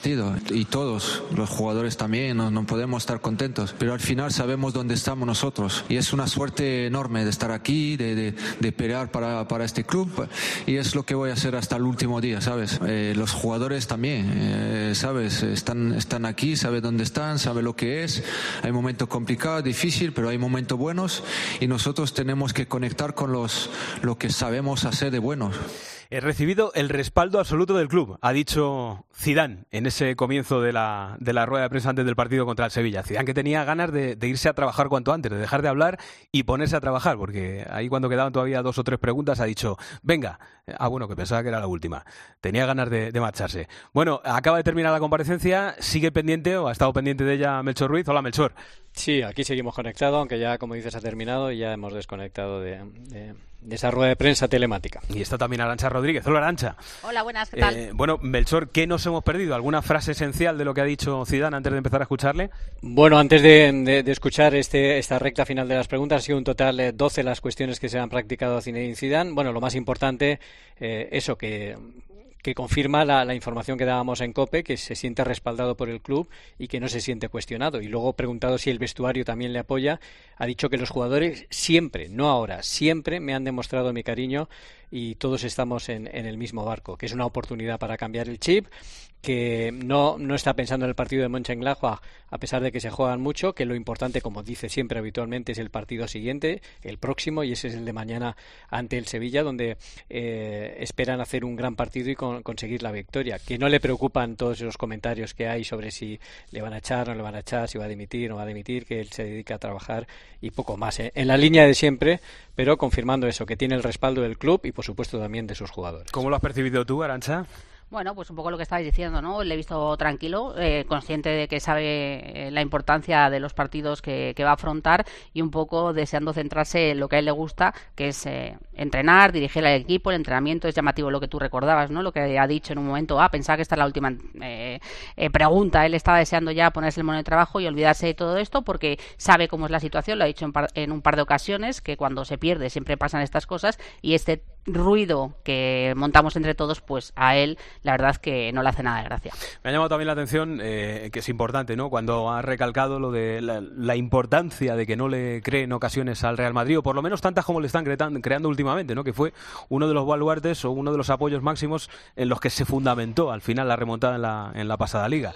partido y todos los jugadores también no, no podemos estar contentos, pero al final sabemos dónde estamos nosotros y es una suerte enorme de estar aquí, de, de, de pelear para, para este club y es lo que voy a hacer hasta el último día, ¿sabes? Eh, los jugadores también, eh, ¿sabes? Están, están aquí, saben dónde están, saben lo que es. Hay momentos complicados, difíciles, pero hay momentos buenos y nosotros tenemos que conectar con los, lo que sabemos hacer de buenos. He recibido el respaldo absoluto del club, ha dicho Zidane en ese comienzo de la, de la rueda de prensa antes del partido contra el Sevilla. Zidane que tenía ganas de, de irse a trabajar cuanto antes, de dejar de hablar y ponerse a trabajar, porque ahí cuando quedaban todavía dos o tres preguntas ha dicho, venga, ah bueno, que pensaba que era la última, tenía ganas de, de marcharse. Bueno, acaba de terminar la comparecencia, sigue pendiente o ha estado pendiente de ella Melchor Ruiz. Hola Melchor. Sí, aquí seguimos conectados, aunque ya, como dices, ha terminado y ya hemos desconectado de, de, de esa rueda de prensa telemática. Y está también Arantxa Rodríguez. Hola, Arantxa. Hola, buenas, ¿qué tal? Eh, bueno, Melchor, ¿qué nos hemos perdido? ¿Alguna frase esencial de lo que ha dicho Zidane antes de empezar a escucharle? Bueno, antes de, de, de escuchar este, esta recta final de las preguntas, ha sido un total de doce las cuestiones que se han practicado a Zinedine Zidane. Bueno, lo más importante, eh, eso que... que confirma la, la información que dábamos en COPE, que se siente respaldado por el club y que no se siente cuestionado. Y luego, preguntado si el vestuario también le apoya, ha dicho que los jugadores siempre, no ahora, siempre me han demostrado mi cariño y todos estamos en, en el mismo barco, que es una oportunidad para cambiar el chip, que no, no está pensando en el partido de Mönchengladbach, a pesar de que se juegan mucho, que lo importante, como dice siempre habitualmente, es el partido siguiente, el próximo, y ese es el de mañana ante el Sevilla, donde eh, esperan hacer un gran partido y con, conseguir la victoria. Que no le preocupan todos esos comentarios que hay sobre si le van a echar o no le van a echar, si va a dimitir o no va a dimitir, que él se dedica a trabajar y poco más, ¿eh? En la línea de siempre, pero confirmando eso, que tiene el respaldo del club y por supuesto también de sus jugadores. ¿Cómo lo has percibido tú, Arantxa? Bueno, pues un poco lo que estabais diciendo, ¿no? Le he visto tranquilo, eh, consciente de que sabe eh, la importancia de los partidos que, que va a afrontar y un poco deseando centrarse en lo que a él le gusta, que es eh, entrenar, dirigir al equipo. El entrenamiento es llamativo, lo que tú recordabas, ¿no? Lo que ha dicho en un momento, ah, pensaba que esta es la última eh, eh, pregunta. Él estaba deseando ya ponerse el mono de trabajo y olvidarse de todo esto porque sabe cómo es la situación, lo ha dicho en, par, en un par de ocasiones, que cuando se pierde siempre pasan estas cosas y este ruido que montamos entre todos, pues a él la verdad que no le hace nada de gracia. Me ha llamado también la atención, eh, que es importante, ¿no? Cuando ha recalcado lo de la, la importancia de que no le cree en ocasiones al Real Madrid, o por lo menos tantas como le están creando, creando últimamente, ¿no? Que fue uno de los baluartes o uno de los apoyos máximos en los que se fundamentó al final la remontada en la, en la pasada liga.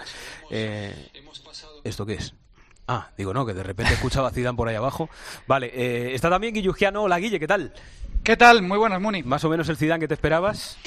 Eh, ¿Esto qué es? Ah, digo, no, que de repente escuchaba a Zidane por ahí abajo. Vale, eh, está también Guillugiano. Hola, Guille, ¿qué tal? ¿Qué tal? Muy buenas, Muni. ¿Más o menos el Zidane que te esperabas?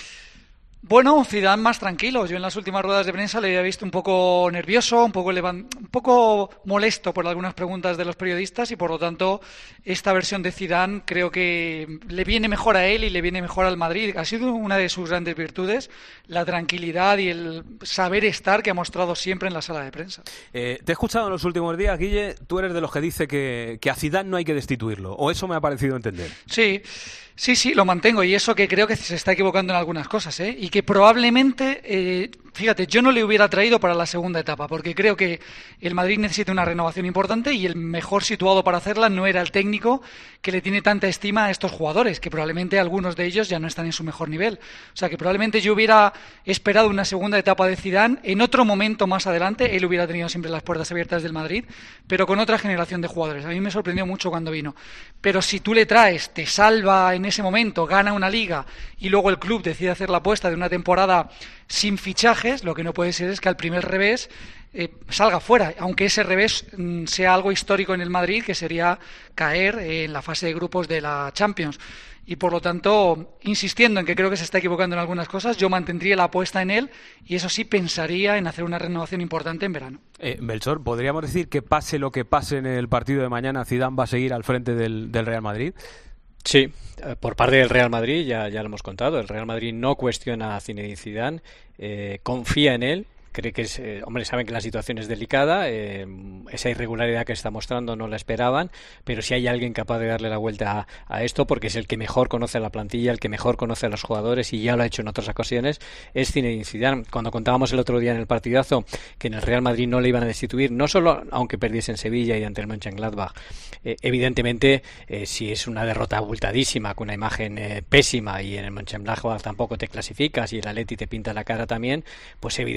Bueno, Zidane más tranquilo. Yo en las últimas ruedas de prensa le había visto un poco nervioso, un poco levan... un poco molesto por algunas preguntas de los periodistas y por lo tanto esta versión de Zidane creo que le viene mejor a él y le viene mejor al Madrid. Ha sido una de sus grandes virtudes, la tranquilidad y el saber estar que ha mostrado siempre en la sala de prensa. Eh, te he escuchado en los últimos días, Guille, tú eres de los que dice que, que a Zidane no hay que destituirlo, o eso me ha parecido entender. Sí. Sí, sí, lo mantengo y eso que creo que se está equivocando en algunas cosas, ¿eh? Y que probablemente, eh, fíjate, yo no le hubiera traído para la segunda etapa porque creo que el Madrid necesita una renovación importante y el mejor situado para hacerla no era el técnico que le tiene tanta estima a estos jugadores, que probablemente algunos de ellos ya no están en su mejor nivel. O sea que probablemente yo hubiera esperado una segunda etapa de Zidane, en otro momento más adelante, él hubiera tenido siempre las puertas abiertas del Madrid, pero con otra generación de jugadores. A mí me sorprendió mucho cuando vino. Pero si tú le traes, te salva en ese momento, gana una liga y luego el club decide hacer la apuesta de una temporada sin fichajes, lo que no puede ser es que al primer revés eh, salga fuera, aunque ese revés mm, sea algo histórico en el Madrid, que sería caer eh, en la fase de grupos de la Champions. Y por lo tanto, insistiendo en que creo que se está equivocando en algunas cosas, yo mantendría la apuesta en él y eso sí pensaría en hacer una renovación importante en verano. Eh, Melchor, ¿podríamos decir que pase lo que pase en el partido de mañana, Zidane va a seguir al frente del, del Real Madrid? Sí, por parte del Real Madrid, ya, ya lo hemos contado, el Real Madrid no cuestiona a Zinedine Zidane, eh, confía en él. Cree que es, eh, hombre, saben que la situación es delicada, eh, esa irregularidad que está mostrando no la esperaban, pero si hay alguien capaz de darle la vuelta a, a esto, porque es el que mejor conoce a la plantilla, el que mejor conoce a los jugadores y ya lo ha hecho en otras ocasiones, es Zinedine Zidane. Cuando contábamos el otro día en el partidazo que en el Real Madrid no le iban a destituir, no solo aunque perdiese en Sevilla y ante el Mönchengladbach, eh, evidentemente eh, si es una derrota abultadísima, con una imagen eh, pésima y en el Mönchengladbach tampoco te clasificas y el Atleti te pinta la cara también, pues evidentemente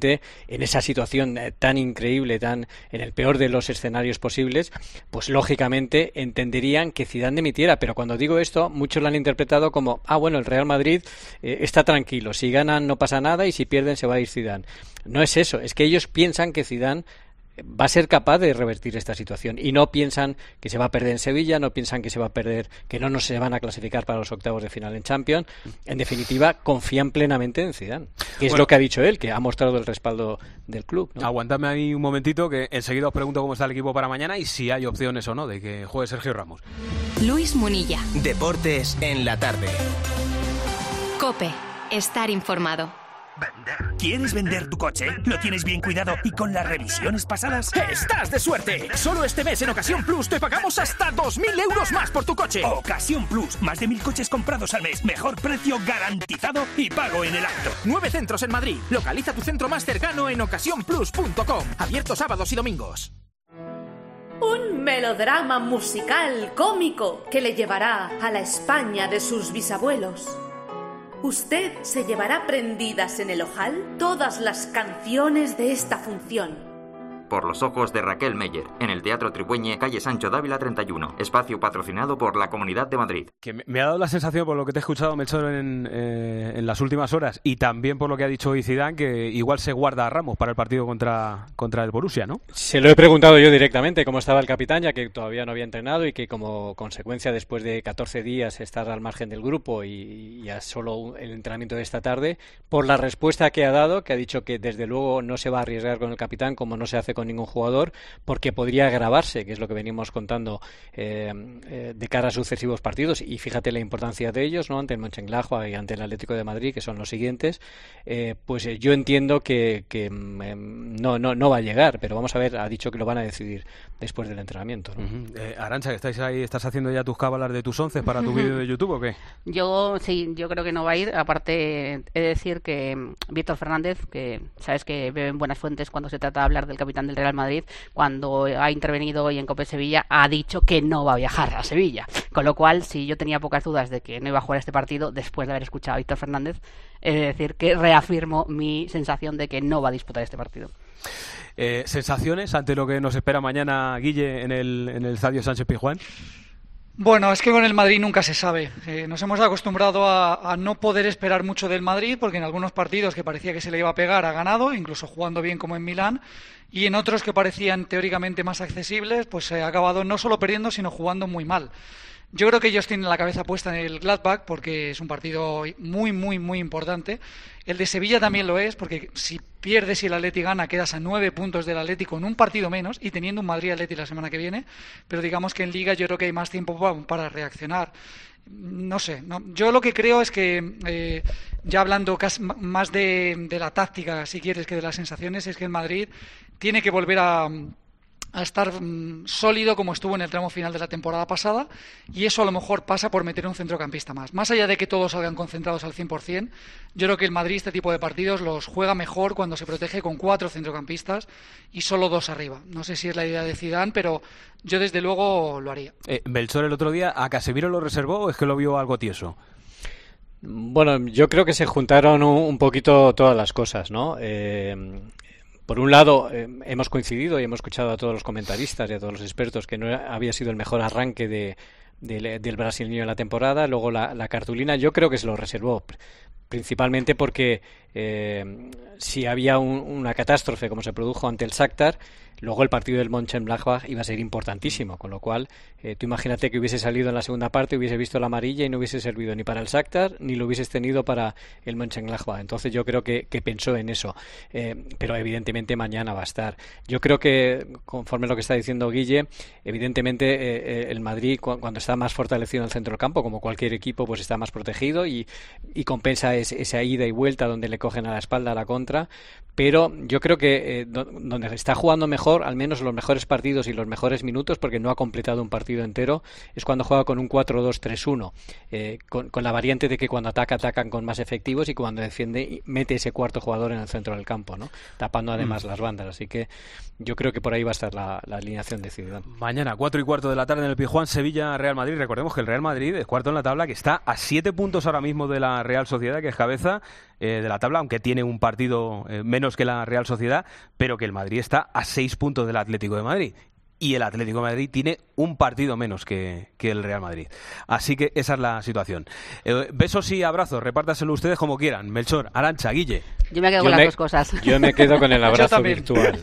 evidentemente en esa situación tan increíble, tan en el peor de los escenarios posibles, pues lógicamente entenderían que Zidane dimitiera. Pero cuando digo esto, muchos lo han interpretado como, ah, bueno, el Real Madrid eh, está tranquilo, si ganan no pasa nada y si pierden se va a ir Zidane. No es eso, es que ellos piensan que Zidane va a ser capaz de revertir esta situación y no piensan que se va a perder en Sevilla, no piensan que se va a perder, que no nos se van a clasificar para los octavos de final en Champions. En definitiva, confían plenamente en Zidane, que es bueno, lo que ha dicho él, que ha mostrado el respaldo del club, ¿no? Aguantadme ahí un momentito, que enseguida os pregunto cómo está el equipo para mañana y si hay opciones o no de que juegue Sergio Ramos. Luis Munilla. Deportes en la tarde. COPE. Estar informado. Vender. ¿Quieres vender tu coche? ¿Lo tienes bien cuidado y con las revisiones pasadas? ¡Estás de suerte! Solo este mes en Ocasión Plus te pagamos hasta dos mil euros más por tu coche. Ocasión Plus. Más de mil coches comprados al mes. Mejor precio garantizado y pago en el acto. Nueve centros en Madrid. Localiza tu centro más cercano en ocasión plus punto com. Abierto sábados y domingos. Un melodrama musical cómico que le llevará a la España de sus bisabuelos. Usted se llevará prendidas en el ojal todas las canciones de esta función. Por los ojos de Raquel Meyer, en el Teatro Trigüeñe, calle Sancho Dávila treinta y uno, espacio patrocinado por la Comunidad de Madrid. Que me, me ha dado la sensación, por lo que te he escuchado, Melchor, en, eh, en las últimas horas, y también por lo que ha dicho hoy Zidane, que igual se guarda a Ramos para el partido contra, contra el Borussia, ¿no? Se lo he preguntado yo directamente cómo estaba el capitán, ya que todavía no había entrenado y que como consecuencia, después de catorce días, estar al margen del grupo y, y a solo el entrenamiento de esta tarde, por la respuesta que ha dado, que ha dicho que desde luego no se va a arriesgar con el capitán como no se hace con ningún jugador, porque podría agravarse, que es lo que venimos contando eh, eh, de cara a sucesivos partidos, y fíjate la importancia de ellos, ¿no? Ante el Mönchengladbach y ante el Atlético de Madrid, que son los siguientes. Eh, pues eh, yo entiendo que, que eh, no, no, no va a llegar, pero vamos a ver, ha dicho que lo van a decidir después del entrenamiento, ¿no? Uh-huh. eh, Arantxa, que estáis ahí, ¿estás haciendo ya tus cábalas de tus once para tu uh-huh. vídeo de YouTube o qué? Yo sí, yo creo que no va a ir. Aparte, he de decir que Víctor Fernández, que sabes que bebe en buenas fuentes cuando se trata de hablar del capitán del Real Madrid, cuando ha intervenido hoy en COPE Sevilla, ha dicho que no va a viajar a Sevilla. Con lo cual, si yo tenía pocas dudas de que no iba a jugar este partido, después de haber escuchado a Víctor Fernández, he de decir que reafirmo mi sensación de que no va a disputar este partido. Eh, ¿Sensaciones ante lo que nos espera mañana, Guille, en el, en el Estadio Sánchez Pizjuán? Bueno, es que con el Madrid nunca se sabe. Eh, nos hemos acostumbrado a, a no poder esperar mucho del Madrid, porque en algunos partidos que parecía que se le iba a pegar ha ganado, incluso jugando bien como en Milán, y en otros que parecían teóricamente más accesibles, pues se ha acabado no solo perdiendo, sino jugando muy mal. Yo creo que ellos tienen la cabeza puesta en el Gladbach, porque es un partido muy, muy, muy importante. El de Sevilla también lo es, porque si pierdes y el Atleti gana, quedas a nueve puntos del Atleti con un partido menos y teniendo un Madrid-Atleti la semana que viene. Pero digamos que en Liga yo creo que hay más tiempo para, para reaccionar. No sé, no. Yo lo que creo es que, eh, ya hablando casi más de, de la táctica, si quieres, que de las sensaciones, es que el Madrid tiene que volver a... a estar mmm, sólido como estuvo en el tramo final de la temporada pasada, y eso a lo mejor pasa por meter un centrocampista más. Más allá de que todos salgan concentrados al cien por ciento, yo creo que el Madrid este tipo de partidos los juega mejor cuando se protege con cuatro centrocampistas y solo dos arriba. No sé si es la idea de Zidane, pero yo desde luego lo haría. Eh, Melchor, el otro día, ¿a Casemiro lo reservó o es que lo vio algo tieso? Bueno, yo creo que se juntaron un, un poquito todas las cosas, ¿no? Eh... Por un lado, eh, hemos coincidido y hemos escuchado a todos los comentaristas y a todos los expertos que no había sido el mejor arranque de, de, del brasileño en la temporada. Luego la, la cartulina yo creo que se lo reservó, principalmente porque eh, si había un, una catástrofe como se produjo ante el Shakhtar, luego el partido del Mönchengladbach iba a ser importantísimo, con lo cual eh, tú imagínate que hubiese salido en la segunda parte, hubiese visto la amarilla y no hubiese servido ni para el Shakhtar ni lo hubieses tenido para el Mönchengladbach. Entonces yo creo que, que pensó en eso, eh, pero evidentemente mañana va a estar. Yo creo que, conforme a lo que está diciendo Guille, evidentemente eh, el Madrid cu- cuando está más fortalecido en el centro del campo, como cualquier equipo, pues está más protegido y, y compensa es, esa ida y vuelta donde le cogen a la espalda a la contra, pero yo creo que eh, do- donde está jugando mejor, al menos los mejores partidos y los mejores minutos, porque no ha completado un partido entero, es cuando juega con un cuatro dos tres uno, eh, con, con la variante de que cuando ataca, atacan con más efectivos, y cuando defiende, mete ese cuarto jugador en el centro del campo, ¿no? Tapando además mm. las bandas. Así que yo creo que por ahí va a estar la, la alineación de Zidane. Mañana, cuatro y cuarto de la tarde en el Pizjuán, Sevilla-Real Madrid. Recordemos que el Real Madrid es cuarto en la tabla, que está a siete puntos ahora mismo de la Real Sociedad, que que es cabeza eh, de la tabla, aunque tiene un partido eh, menos que la Real Sociedad, pero que el Madrid está a seis puntos del Atlético de Madrid. Y el Atlético de Madrid tiene un partido menos que, que el Real Madrid. Así que esa es la situación. Eh, besos y abrazos, repártaselo ustedes como quieran. Melchor, Arantxa, Guille. Yo me quedo yo con me, las dos cosas. Yo me quedo con el abrazo virtual.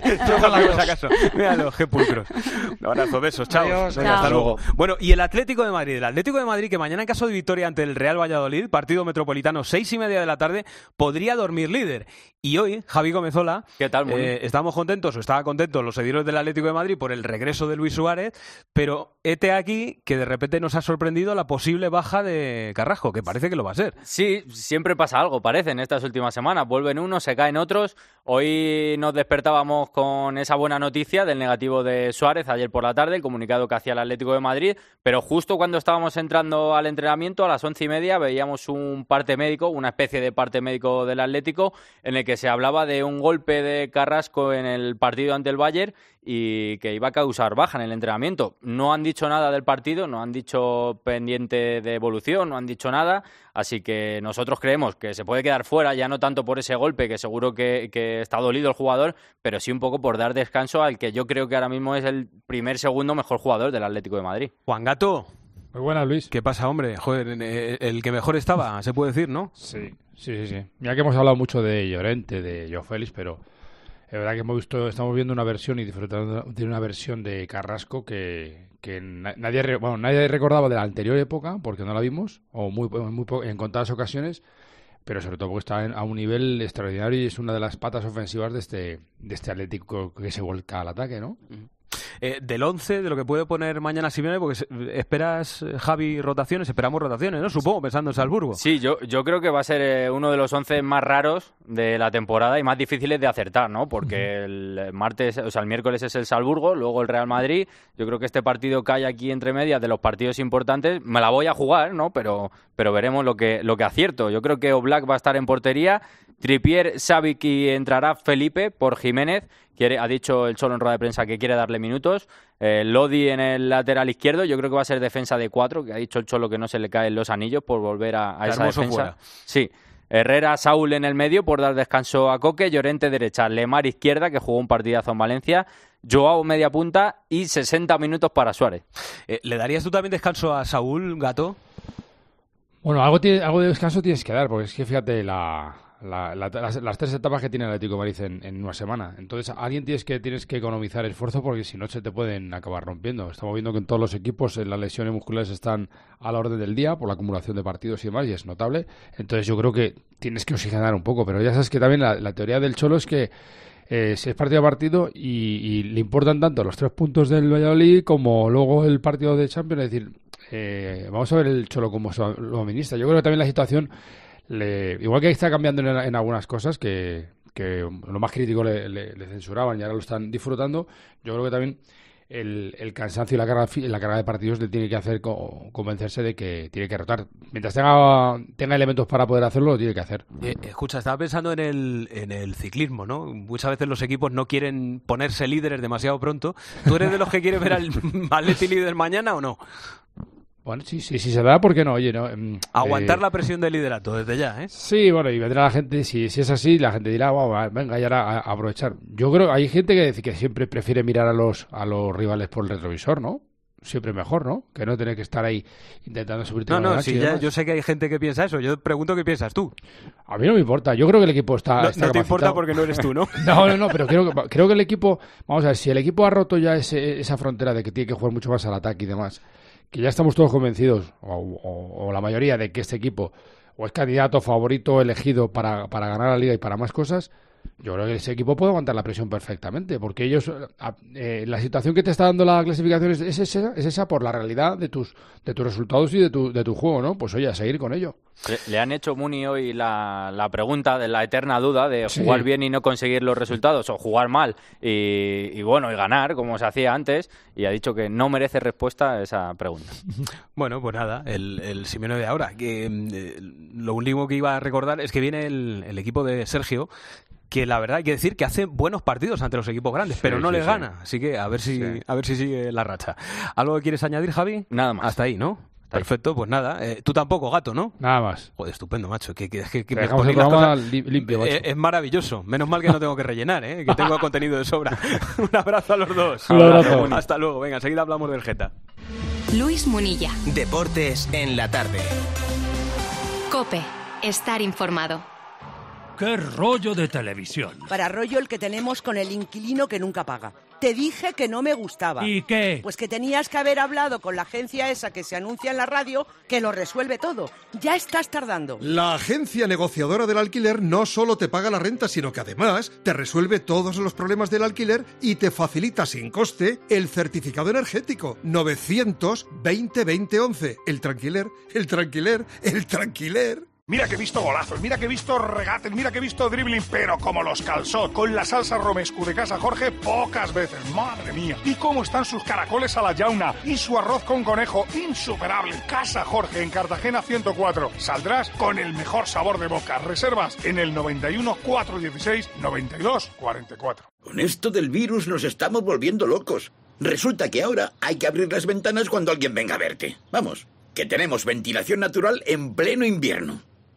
Míralo, qué pulcros. Un abrazo, besos, chao. Adiós. Venga, Chao. hasta luego. Bueno, y el Atlético de Madrid. El Atlético de Madrid, que mañana en caso de victoria ante el Real Valladolid, partido metropolitano, seis y media de la tarde, podría dormir líder. Y hoy, Javi Gomezola, ¿qué tal, eh, estamos contentos, o estaba contentos los seguidores del Atlético de Madrid por el regreso de Luis Suárez, pero hete aquí que de repente nos ha sorprendido la posible baja de Carrasco, que parece que lo va a ser. Sí, siempre pasa algo, parece, en estas últimas semanas. Vuelven unos, se caen otros. Hoy nos despertábamos con esa buena noticia del negativo de Suárez ayer por la tarde, el comunicado que hacía el Atlético de Madrid, pero justo cuando estábamos entrando al entrenamiento, a las once y media, veíamos un parte médico, una especie de parte médico del Atlético, en el que se hablaba de un golpe de Carrasco en el partido ante el Bayern y que iba a causar baja en el entrenamiento. No han dicho nada del partido, no han dicho pendiente de evolución, no han dicho nada, así que nosotros creemos que se puede quedar fuera, ya no tanto por ese golpe, que seguro que, que está dolido el jugador, pero sí un poco por dar descanso al que yo creo que ahora mismo es el primer, segundo mejor jugador del Atlético de Madrid. Juan Gato. Muy buena, Luis. ¿Qué pasa, hombre? Joder, el que mejor estaba, se puede decir, ¿no? Sí, sí, sí. sí. Mira que hemos hablado mucho de Llorente, de Joao Félix, pero es verdad que hemos visto, estamos viendo una versión y disfrutando de una versión de Carrasco que, que nadie, bueno, nadie recordaba de la anterior época, porque no la vimos, o muy, muy en contadas ocasiones, pero sobre todo porque está a un nivel extraordinario y es una de las patas ofensivas de este, de este Atlético que se vuelca al ataque, ¿no? Uh-huh. Eh, del once, de lo que puede poner mañana Simeone, porque esperas, Javi, rotaciones, esperamos rotaciones, ¿no? Supongo, pensando en Salzburgo. Sí, yo, yo creo que va a ser eh, uno de los once más raros de la temporada y más difíciles de acertar, ¿no? Porque uh-huh. el martes, o sea, el miércoles es el Salzburgo, luego el Real Madrid. Yo creo que este partido cae aquí entre medias de los partidos importantes. Me la voy a jugar, ¿no? Pero, pero veremos lo que, lo que acierto. Yo creo que Oblak va a estar en portería, Trippier, Savic y entrará Felipe por Jiménez. Quiere, ha dicho el Cholo en rueda de prensa que quiere darle minutos. Eh, Lodi en el lateral izquierdo. Yo creo que va a ser defensa de cuatro, que ha dicho el Cholo que no se le caen los anillos por volver a, a esa defensa. Fuera. Sí. Herrera, Saúl en el medio por dar descanso a Coque. Llorente derecha, Lemar izquierda, que jugó un partidazo en Valencia. Joao media punta y sesenta minutos para Suárez. Eh, ¿Le darías tú también descanso a Saúl, Gato? Bueno, algo, tiene, algo de descanso tienes que dar, porque es que fíjate la... La, la, las, las tres etapas que tiene el Atlético de Madrid en, en una semana. Entonces, alguien tienes que tienes que economizar esfuerzo porque si no se te pueden acabar rompiendo. Estamos viendo que en todos los equipos las lesiones musculares están a la orden del día por la acumulación de partidos y demás, y es notable. Entonces, yo creo que tienes que oxigenar un poco. Pero ya sabes que también la, la teoría del Cholo es que eh, si es partido a partido y, y le importan tanto los tres puntos del Valladolid como luego el partido de Champions. Es decir, eh, vamos a ver el Cholo como lo administra. Yo creo que también la situación... Le, igual que está cambiando en, en algunas cosas que, que lo más crítico le, le, le censuraban y ahora lo están disfrutando, yo creo que también el, el cansancio y la carga, la carga de partidos le tiene que hacer co- convencerse de que tiene que rotar. Mientras tenga, tenga elementos para poder hacerlo, lo tiene que hacer. Eh, escucha, estaba pensando en el, en el ciclismo, ¿no? Muchas veces los equipos no quieren ponerse líderes demasiado pronto. ¿Tú eres de los que quiere ver al Atleti líder mañana o no? Bueno, sí, sí, sí se da, ¿por qué no? Oye, no, aguantar eh, la presión del liderato desde ya, ¿eh? Sí, bueno, y vendrá la gente, si, si es así, la gente dirá, wow, venga, y ahora a, a aprovechar. Yo creo que hay gente que, que siempre prefiere mirar a los a los rivales por el retrovisor, ¿no? Siempre mejor, ¿no? Que no tener que estar ahí intentando subirte. No, no, sí, ya, yo sé que hay gente que piensa eso. Yo pregunto qué piensas tú. A mí no me importa. Yo creo que el equipo está. No, está no te importa porque no eres tú, ¿no? no, no, no, pero creo que, creo que el equipo. Vamos a ver, si el equipo ha roto ya ese, esa frontera de que tiene que jugar mucho más al ataque y demás, que ya estamos todos convencidos, o, o, o la mayoría, de que este equipo o es candidato favorito elegido para, para ganar la Liga y para más cosas, yo creo que ese equipo puede aguantar la presión perfectamente, porque ellos, eh, la situación que te está dando la clasificación es, es, esa, es esa por la realidad de tus de tus resultados y de tu, de tu juego, ¿no? Pues oye, a seguir con ello. Le, le han hecho Muni hoy la, la pregunta de la eterna duda de jugar sí. bien y no conseguir los resultados, o jugar mal y, y bueno, y ganar, como se hacía antes, y ha dicho que no merece respuesta a esa pregunta. Bueno, pues nada, el, el Simeone de ahora, que eh, lo único que iba a recordar es que viene el, el equipo de Sergio, que la verdad hay que decir que hace buenos partidos ante los equipos grandes, sí, pero no sí, les sí. gana. Así que a ver si sí. a ver si sigue la racha. ¿Algo que quieres añadir, Javi? Nada más. Hasta ahí, ¿no? Perfecto, pues nada. Eh, tú tampoco, gato, ¿no? Nada más. Joder, estupendo, macho. Que, que, que, que me dejamos el ponéis las programa cosas- li- limpio, macho. Eh, es maravilloso. Menos mal que no tengo que rellenar, ¿eh? Que tengo contenido de sobra. Un abrazo a los dos. Un abrazo. Hasta luego. Venga, enseguida hablamos del Geta. Luis Munilla. Deportes en la tarde. Cope. Estar informado. ¡Qué rollo de televisión! Para rollo el que tenemos con el inquilino que nunca paga. Te dije que no me gustaba. ¿Y qué? Pues que tenías que haber hablado con la agencia esa que se anuncia en la radio, que lo resuelve todo. Ya estás tardando. La agencia negociadora del alquiler no solo te paga la renta, sino que además te resuelve todos los problemas del alquiler y te facilita sin coste el certificado energético. novecientos veinte veinte once. El tranquiler, el tranquiler, el tranquiler. Mira que he visto golazos, mira que he visto regates, mira que he visto dribbling, pero como los calzot, con la salsa romescu de Casa Jorge, pocas veces, madre mía. Y cómo están sus caracoles a la yauna y su arroz con conejo, insuperable. Casa Jorge en Cartagena ciento cuatro. Saldrás con el mejor sabor de boca. Reservas en el noventa y uno, cuatrocientos dieciséis, noventa y dos, cuarenta y cuatro. Con esto del virus nos estamos volviendo locos. Resulta que ahora hay que abrir las ventanas cuando alguien venga a verte. Vamos, que tenemos ventilación natural en pleno invierno.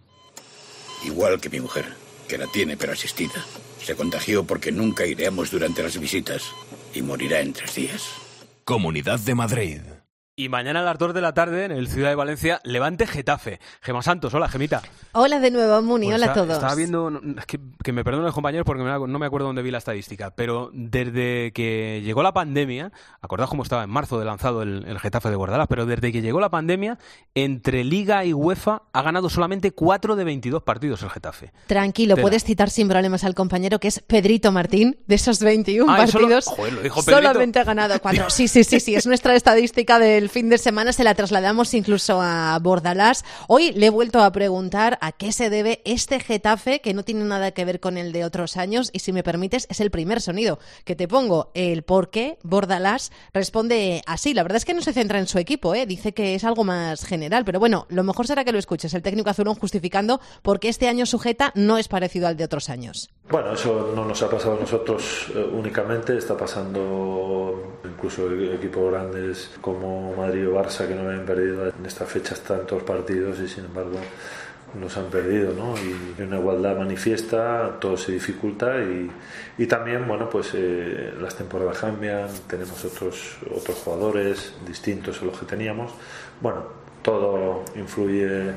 Igual que mi mujer, que la tiene pero asistida. Se contagió porque nunca iremos durante las visitas y morirá en tres días. Comunidad de Madrid. Y mañana a las dos de la tarde en el Ciudad de Valencia, Levante Getafe. Gema Santos, hola Gemita. Hola de nuevo, Muni, Pues hola está- a todos. Estaba viendo, es que, que me perdonen los compañeros porque me la- no me acuerdo dónde vi la estadística, pero desde que llegó la pandemia, acordaos cómo estaba en marzo de lanzado el, el Getafe de Bordalás, pero desde que llegó la pandemia, entre Liga y UEFA ha ganado solamente cuatro de veintidós partidos el Getafe. Tranquilo, Tela. puedes citar sin problemas al compañero que es Pedrito Martín. De esos veintiún Ah, eso lo- partidos, joder, lo dijo Pedrito. solamente ha ganado cuatro. Sí, sí, sí, sí, es nuestra estadística del fin de semana. Se la trasladamos incluso a Bordalás. Hoy le he vuelto a preguntar a qué se debe este Getafe, que no tiene nada que ver con el de otros años. Y si me permites, es el primer sonido que te pongo. El por qué Bordalás responde así. La verdad es que no se centra en su equipo, ¿eh? Dice que es algo más general. Pero bueno, lo mejor será que lo escuches. El técnico azulón justificando por qué este año su Geta no es parecido al de otros años. Bueno, eso no nos ha pasado a nosotros eh, únicamente, está pasando incluso e- equipos grandes como Madrid o Barça que no habían perdido en estas fechas tantos partidos y sin embargo nos han perdido, ¿no? Y una igualdad manifiesta, todo se dificulta y, y también, bueno, pues eh, las temporadas cambian, tenemos otros, otros jugadores distintos a los que teníamos, bueno, todo influye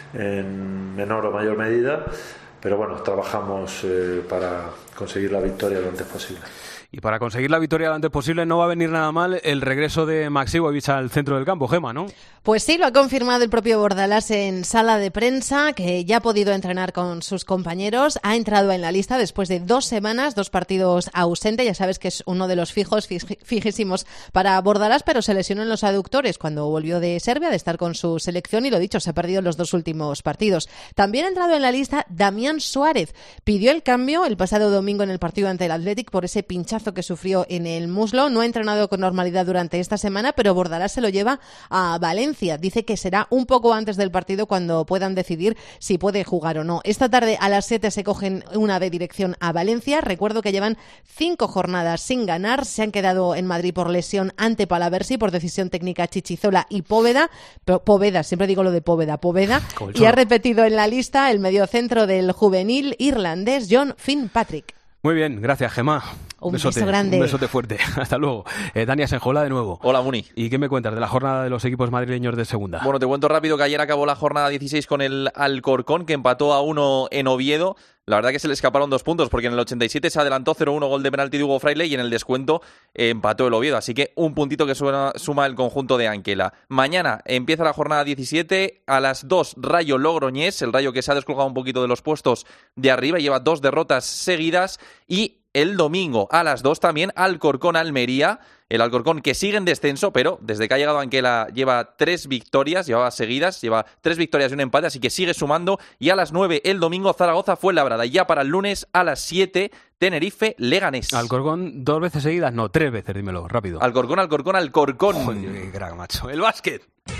en menor o mayor medida, pero bueno, trabajamos eh, para conseguir la victoria lo antes posible. Y para conseguir la victoria lo antes posible no va a venir nada mal el regreso de Maximovich al centro del campo, Gema, ¿no? Pues sí, lo ha confirmado el propio Bordalás en sala de prensa, que ya ha podido entrenar con sus compañeros. Ha entrado en la lista después de dos semanas, dos partidos ausente. Ya sabes que es uno de los fijos, fij- fijísimos para Bordalás, pero se lesionó en los aductores cuando volvió de Serbia, de estar con su selección. Y lo dicho, se ha perdido los dos últimos partidos. También ha entrado en la lista Damián Suárez. Pidió el cambio el pasado domingo en el partido ante el Athletic por ese pinchazo que sufrió en el muslo. No ha entrenado con normalidad durante esta semana, pero Bordalás se lo lleva a Valencia. Dice que será un poco antes del partido cuando puedan decidir si puede jugar o no. Esta tarde a las siete se cogen una de dirección a Valencia. Recuerdo que llevan cinco jornadas sin ganar. Se han quedado en Madrid por lesión ante Palaversi, por decisión técnica Chichizola y Póveda. Pero Póveda, siempre digo lo de Póveda, Póveda. Y ha repetido en la lista el mediocentro del juvenil irlandés John Fitzpatrick. Muy bien, gracias, Gemma. Un beso grande. Un besote fuerte. Hasta luego. Eh, Dani Asenjola de nuevo. Hola, Muni. ¿Y qué me cuentas de la jornada de los equipos madrileños de segunda? Bueno, te cuento rápido que ayer acabó la jornada dieciséis con el Alcorcón, que empató a uno en Oviedo. La verdad que se le escaparon dos puntos, porque en el ochenta y siete se adelantó cero uno, gol de penalti de Hugo Fraile, y en el descuento eh, empató el Oviedo. Así que un puntito que suena, suma el conjunto de Anquela. Mañana empieza la jornada diecisiete, a las dos Rayo Logroñés, el Rayo que se ha descolgado un poquito de los puestos de arriba, lleva dos derrotas seguidas, y el domingo a las dos también Alcorcón Almería, el Alcorcón que sigue en descenso, pero desde que ha llegado Anquela lleva tres victorias, llevaba seguidas, lleva tres victorias y un empate, así que sigue sumando. Y a las nueve el domingo Zaragoza Fuenlabrada, y ya para el lunes a las siete Tenerife Leganés. Alcorcón dos veces seguidas, no, tres veces, dímelo, rápido. Alcorcón, Alcorcón, Alcorcón. Joder, qué crack, macho. El básquet.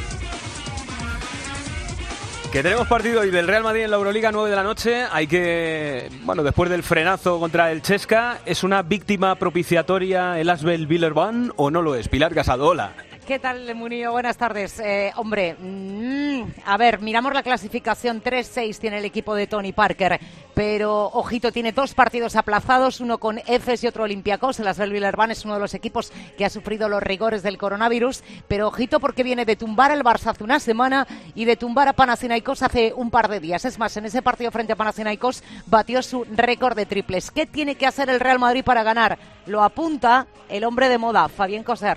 Que tenemos partido hoy del Real Madrid en la Euroliga, nueve de la noche. Hay que, bueno, después del frenazo contra el Chesca, ¿es una víctima propiciatoria el Asbel Villerban o no lo es? Pilar Casado, hola. ¿Qué tal, Munillo? Buenas tardes. Eh, hombre, mmm, a ver, miramos la clasificación. tres seis tiene el equipo de Tony Parker, pero, ojito, tiene dos partidos aplazados, uno con Efes y otro Olympiacos. El Asvel Villeurbanne es uno de los equipos que ha sufrido los rigores del coronavirus, pero ojito porque viene de tumbar al Barça hace una semana y de tumbar a Panathinaikos hace un par de días. Es más, en ese partido frente a Panathinaikos batió su récord de triples. ¿Qué tiene que hacer el Real Madrid para ganar? Lo apunta el hombre de moda, Fabián Coser.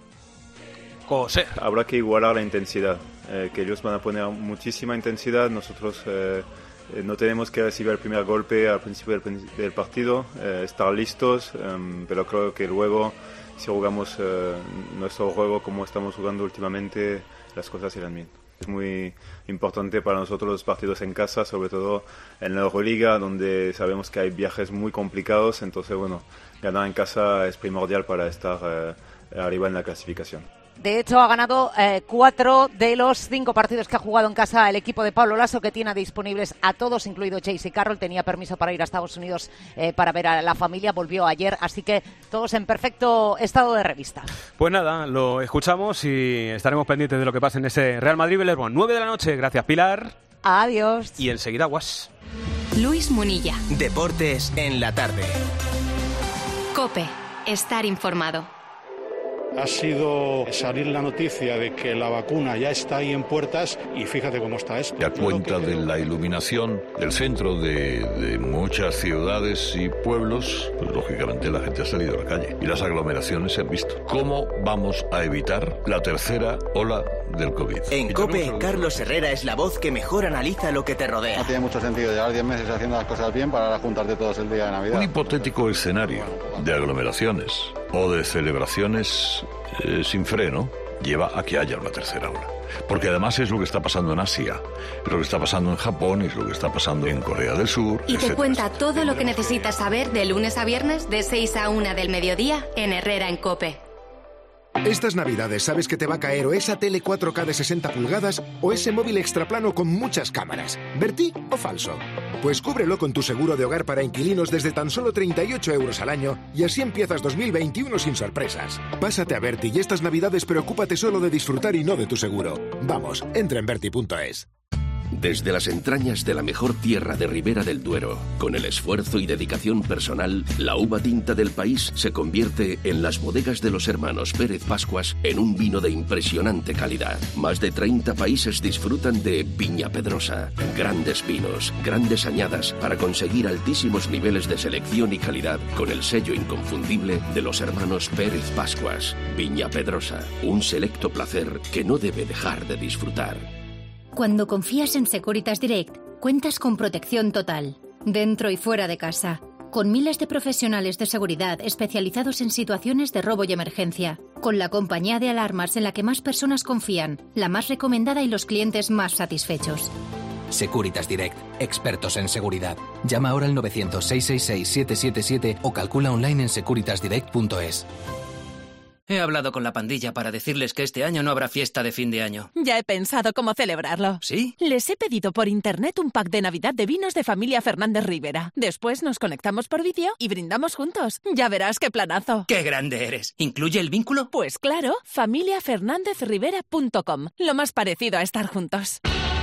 Coser. Habrá que igualar la intensidad, eh, que ellos van a poner muchísima intensidad. Nosotros eh, eh, no tenemos que recibir el primer golpe al principio del, del partido, eh, estar listos, eh, pero creo que luego, si jugamos eh, nuestro juego como estamos jugando últimamente, las cosas irán bien. Es muy importante para nosotros los partidos en casa, sobre todo en la Euroliga, donde sabemos que hay viajes muy complicados. Entonces, bueno, ganar en casa es primordial para estar eh, arriba en la clasificación. De hecho, ha ganado eh, cuatro de los cinco partidos que ha jugado en casa el equipo de Pablo Lasso, que tiene disponibles a todos, incluido J C Carroll. Tenía permiso para ir a Estados Unidos eh, para ver a la familia, volvió ayer, así que todos en perfecto estado de revista. Pues nada, lo escuchamos y estaremos pendientes de lo que pase en ese Real Madrid-Villeurbanne. nueve de la noche, gracias Pilar. Adiós. Y enseguida Guas. Luis Munilla. Deportes en la tarde. COPE. Estar informado. Ha sido salir la noticia de que la vacuna ya está ahí en puertas y fíjate cómo está esto. Da cuenta de la iluminación del centro de, de muchas ciudades y pueblos, pues lógicamente la gente ha salido a la calle y las aglomeraciones se han visto. ¿Cómo vamos a evitar la tercera ola del COVID? En COPE, Carlos Herrera es la voz que mejor analiza lo que te rodea. No tiene mucho sentido llevar diez meses haciendo las cosas bien para ahora juntarte todos el día de Navidad. Un hipotético escenario de aglomeraciones o de celebraciones eh, sin freno lleva a que haya una tercera ola. Porque además es lo que está pasando en Asia, es lo que está pasando en Japón, es lo que está pasando en Corea del Sur. Y etcétera. te cuenta todo lo que necesitas saber de lunes a viernes de seis a una del mediodía en Herrera en COPE. Estas navidades sabes que te va a caer o esa tele cuatro K de sesenta pulgadas o ese móvil extraplano con muchas cámaras. ¿Verti o falso? Pues cúbrelo con tu seguro de hogar para inquilinos desde tan solo treinta y ocho euros al año y así empiezas dos mil veintiuno sin sorpresas. Pásate a Verti y estas navidades preocúpate solo de disfrutar y no de tu seguro. Vamos, entra en verti punto es. Desde las entrañas de la mejor tierra de Ribera del Duero, con el esfuerzo y dedicación personal, la uva tinta del país se convierte en las bodegas de los hermanos Pérez Pascuas en un vino de impresionante calidad. Más de treinta países disfrutan de Viña Pedrosa. Grandes vinos, grandes añadas para conseguir altísimos niveles de selección y calidad con el sello inconfundible de los hermanos Pérez Pascuas. Viña Pedrosa, un selecto placer que no debe dejar de disfrutar. Cuando confías en Securitas Direct, cuentas con protección total, dentro y fuera de casa, con miles de profesionales de seguridad especializados en situaciones de robo y emergencia, con la compañía de alarmas en la que más personas confían, la más recomendada y los clientes más satisfechos. Securitas Direct, expertos en seguridad. Llama ahora al novecientos, seiscientos sesenta y seis, siete siete siete o calcula online en securitas direct punto es. He hablado con la pandilla para decirles que este año no habrá fiesta de fin de año. Ya he pensado cómo celebrarlo. ¿Sí? Les he pedido por internet un pack de Navidad de vinos de familia Fernández Rivera. Después nos conectamos por vídeo y brindamos juntos. Ya verás qué planazo. ¡Qué grande eres! ¿Incluye el vínculo? Pues claro, familia fernandez rivera punto com. Lo más parecido a estar juntos.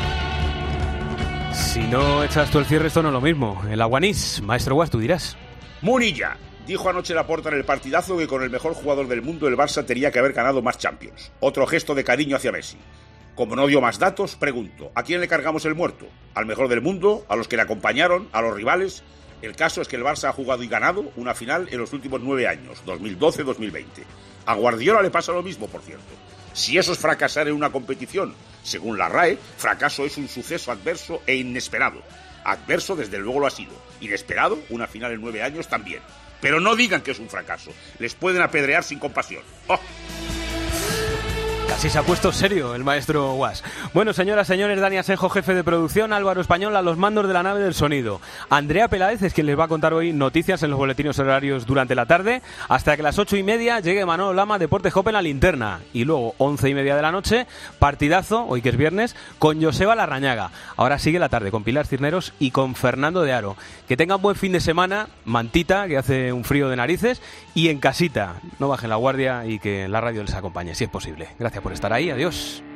Si no echas tú el cierre, esto no es lo mismo. El Aguanís, maestro Guas, tú dirás. Munilla. Dijo anoche Laporta en el partidazo que con el mejor jugador del mundo el Barça tenía que haber ganado más Champions. Otro gesto de cariño hacia Messi. Como no dio más datos, pregunto, ¿a quién le cargamos el muerto? ¿Al mejor del mundo? ¿A los que le acompañaron? ¿A los rivales? El caso es que el Barça ha jugado y ganado una final en los últimos nueve años, dos mil doce dos mil veinte. A Guardiola le pasa lo mismo, por cierto. Si eso es fracasar en una competición, según la R A E, fracaso es un suceso adverso e inesperado. Adverso desde luego lo ha sido. Inesperado, una final en nueve años también. Pero no digan que es un fracaso. Les pueden apedrear sin compasión. ¡Oh! Así se ha puesto serio el maestro Guas. Bueno, señoras, señores, Dani Asenjo, jefe de producción, Álvaro Español a los mandos de la nave del sonido. Andrea Peláez es quien les va a contar hoy noticias en los boletines horarios durante la tarde, hasta que a las ocho y media llegue Manolo Lama, Deporte Jope en la linterna. Y luego, once y media de la noche, partidazo, hoy que es viernes, con Joseba Larrañaga. Ahora sigue la tarde con Pilar Cisneros y con Fernando de Aro. Que tengan buen fin de semana, mantita, que hace un frío de narices, y en casita. No bajen la guardia y que la radio les acompañe, si es posible. Gracias por estar ahí, adiós.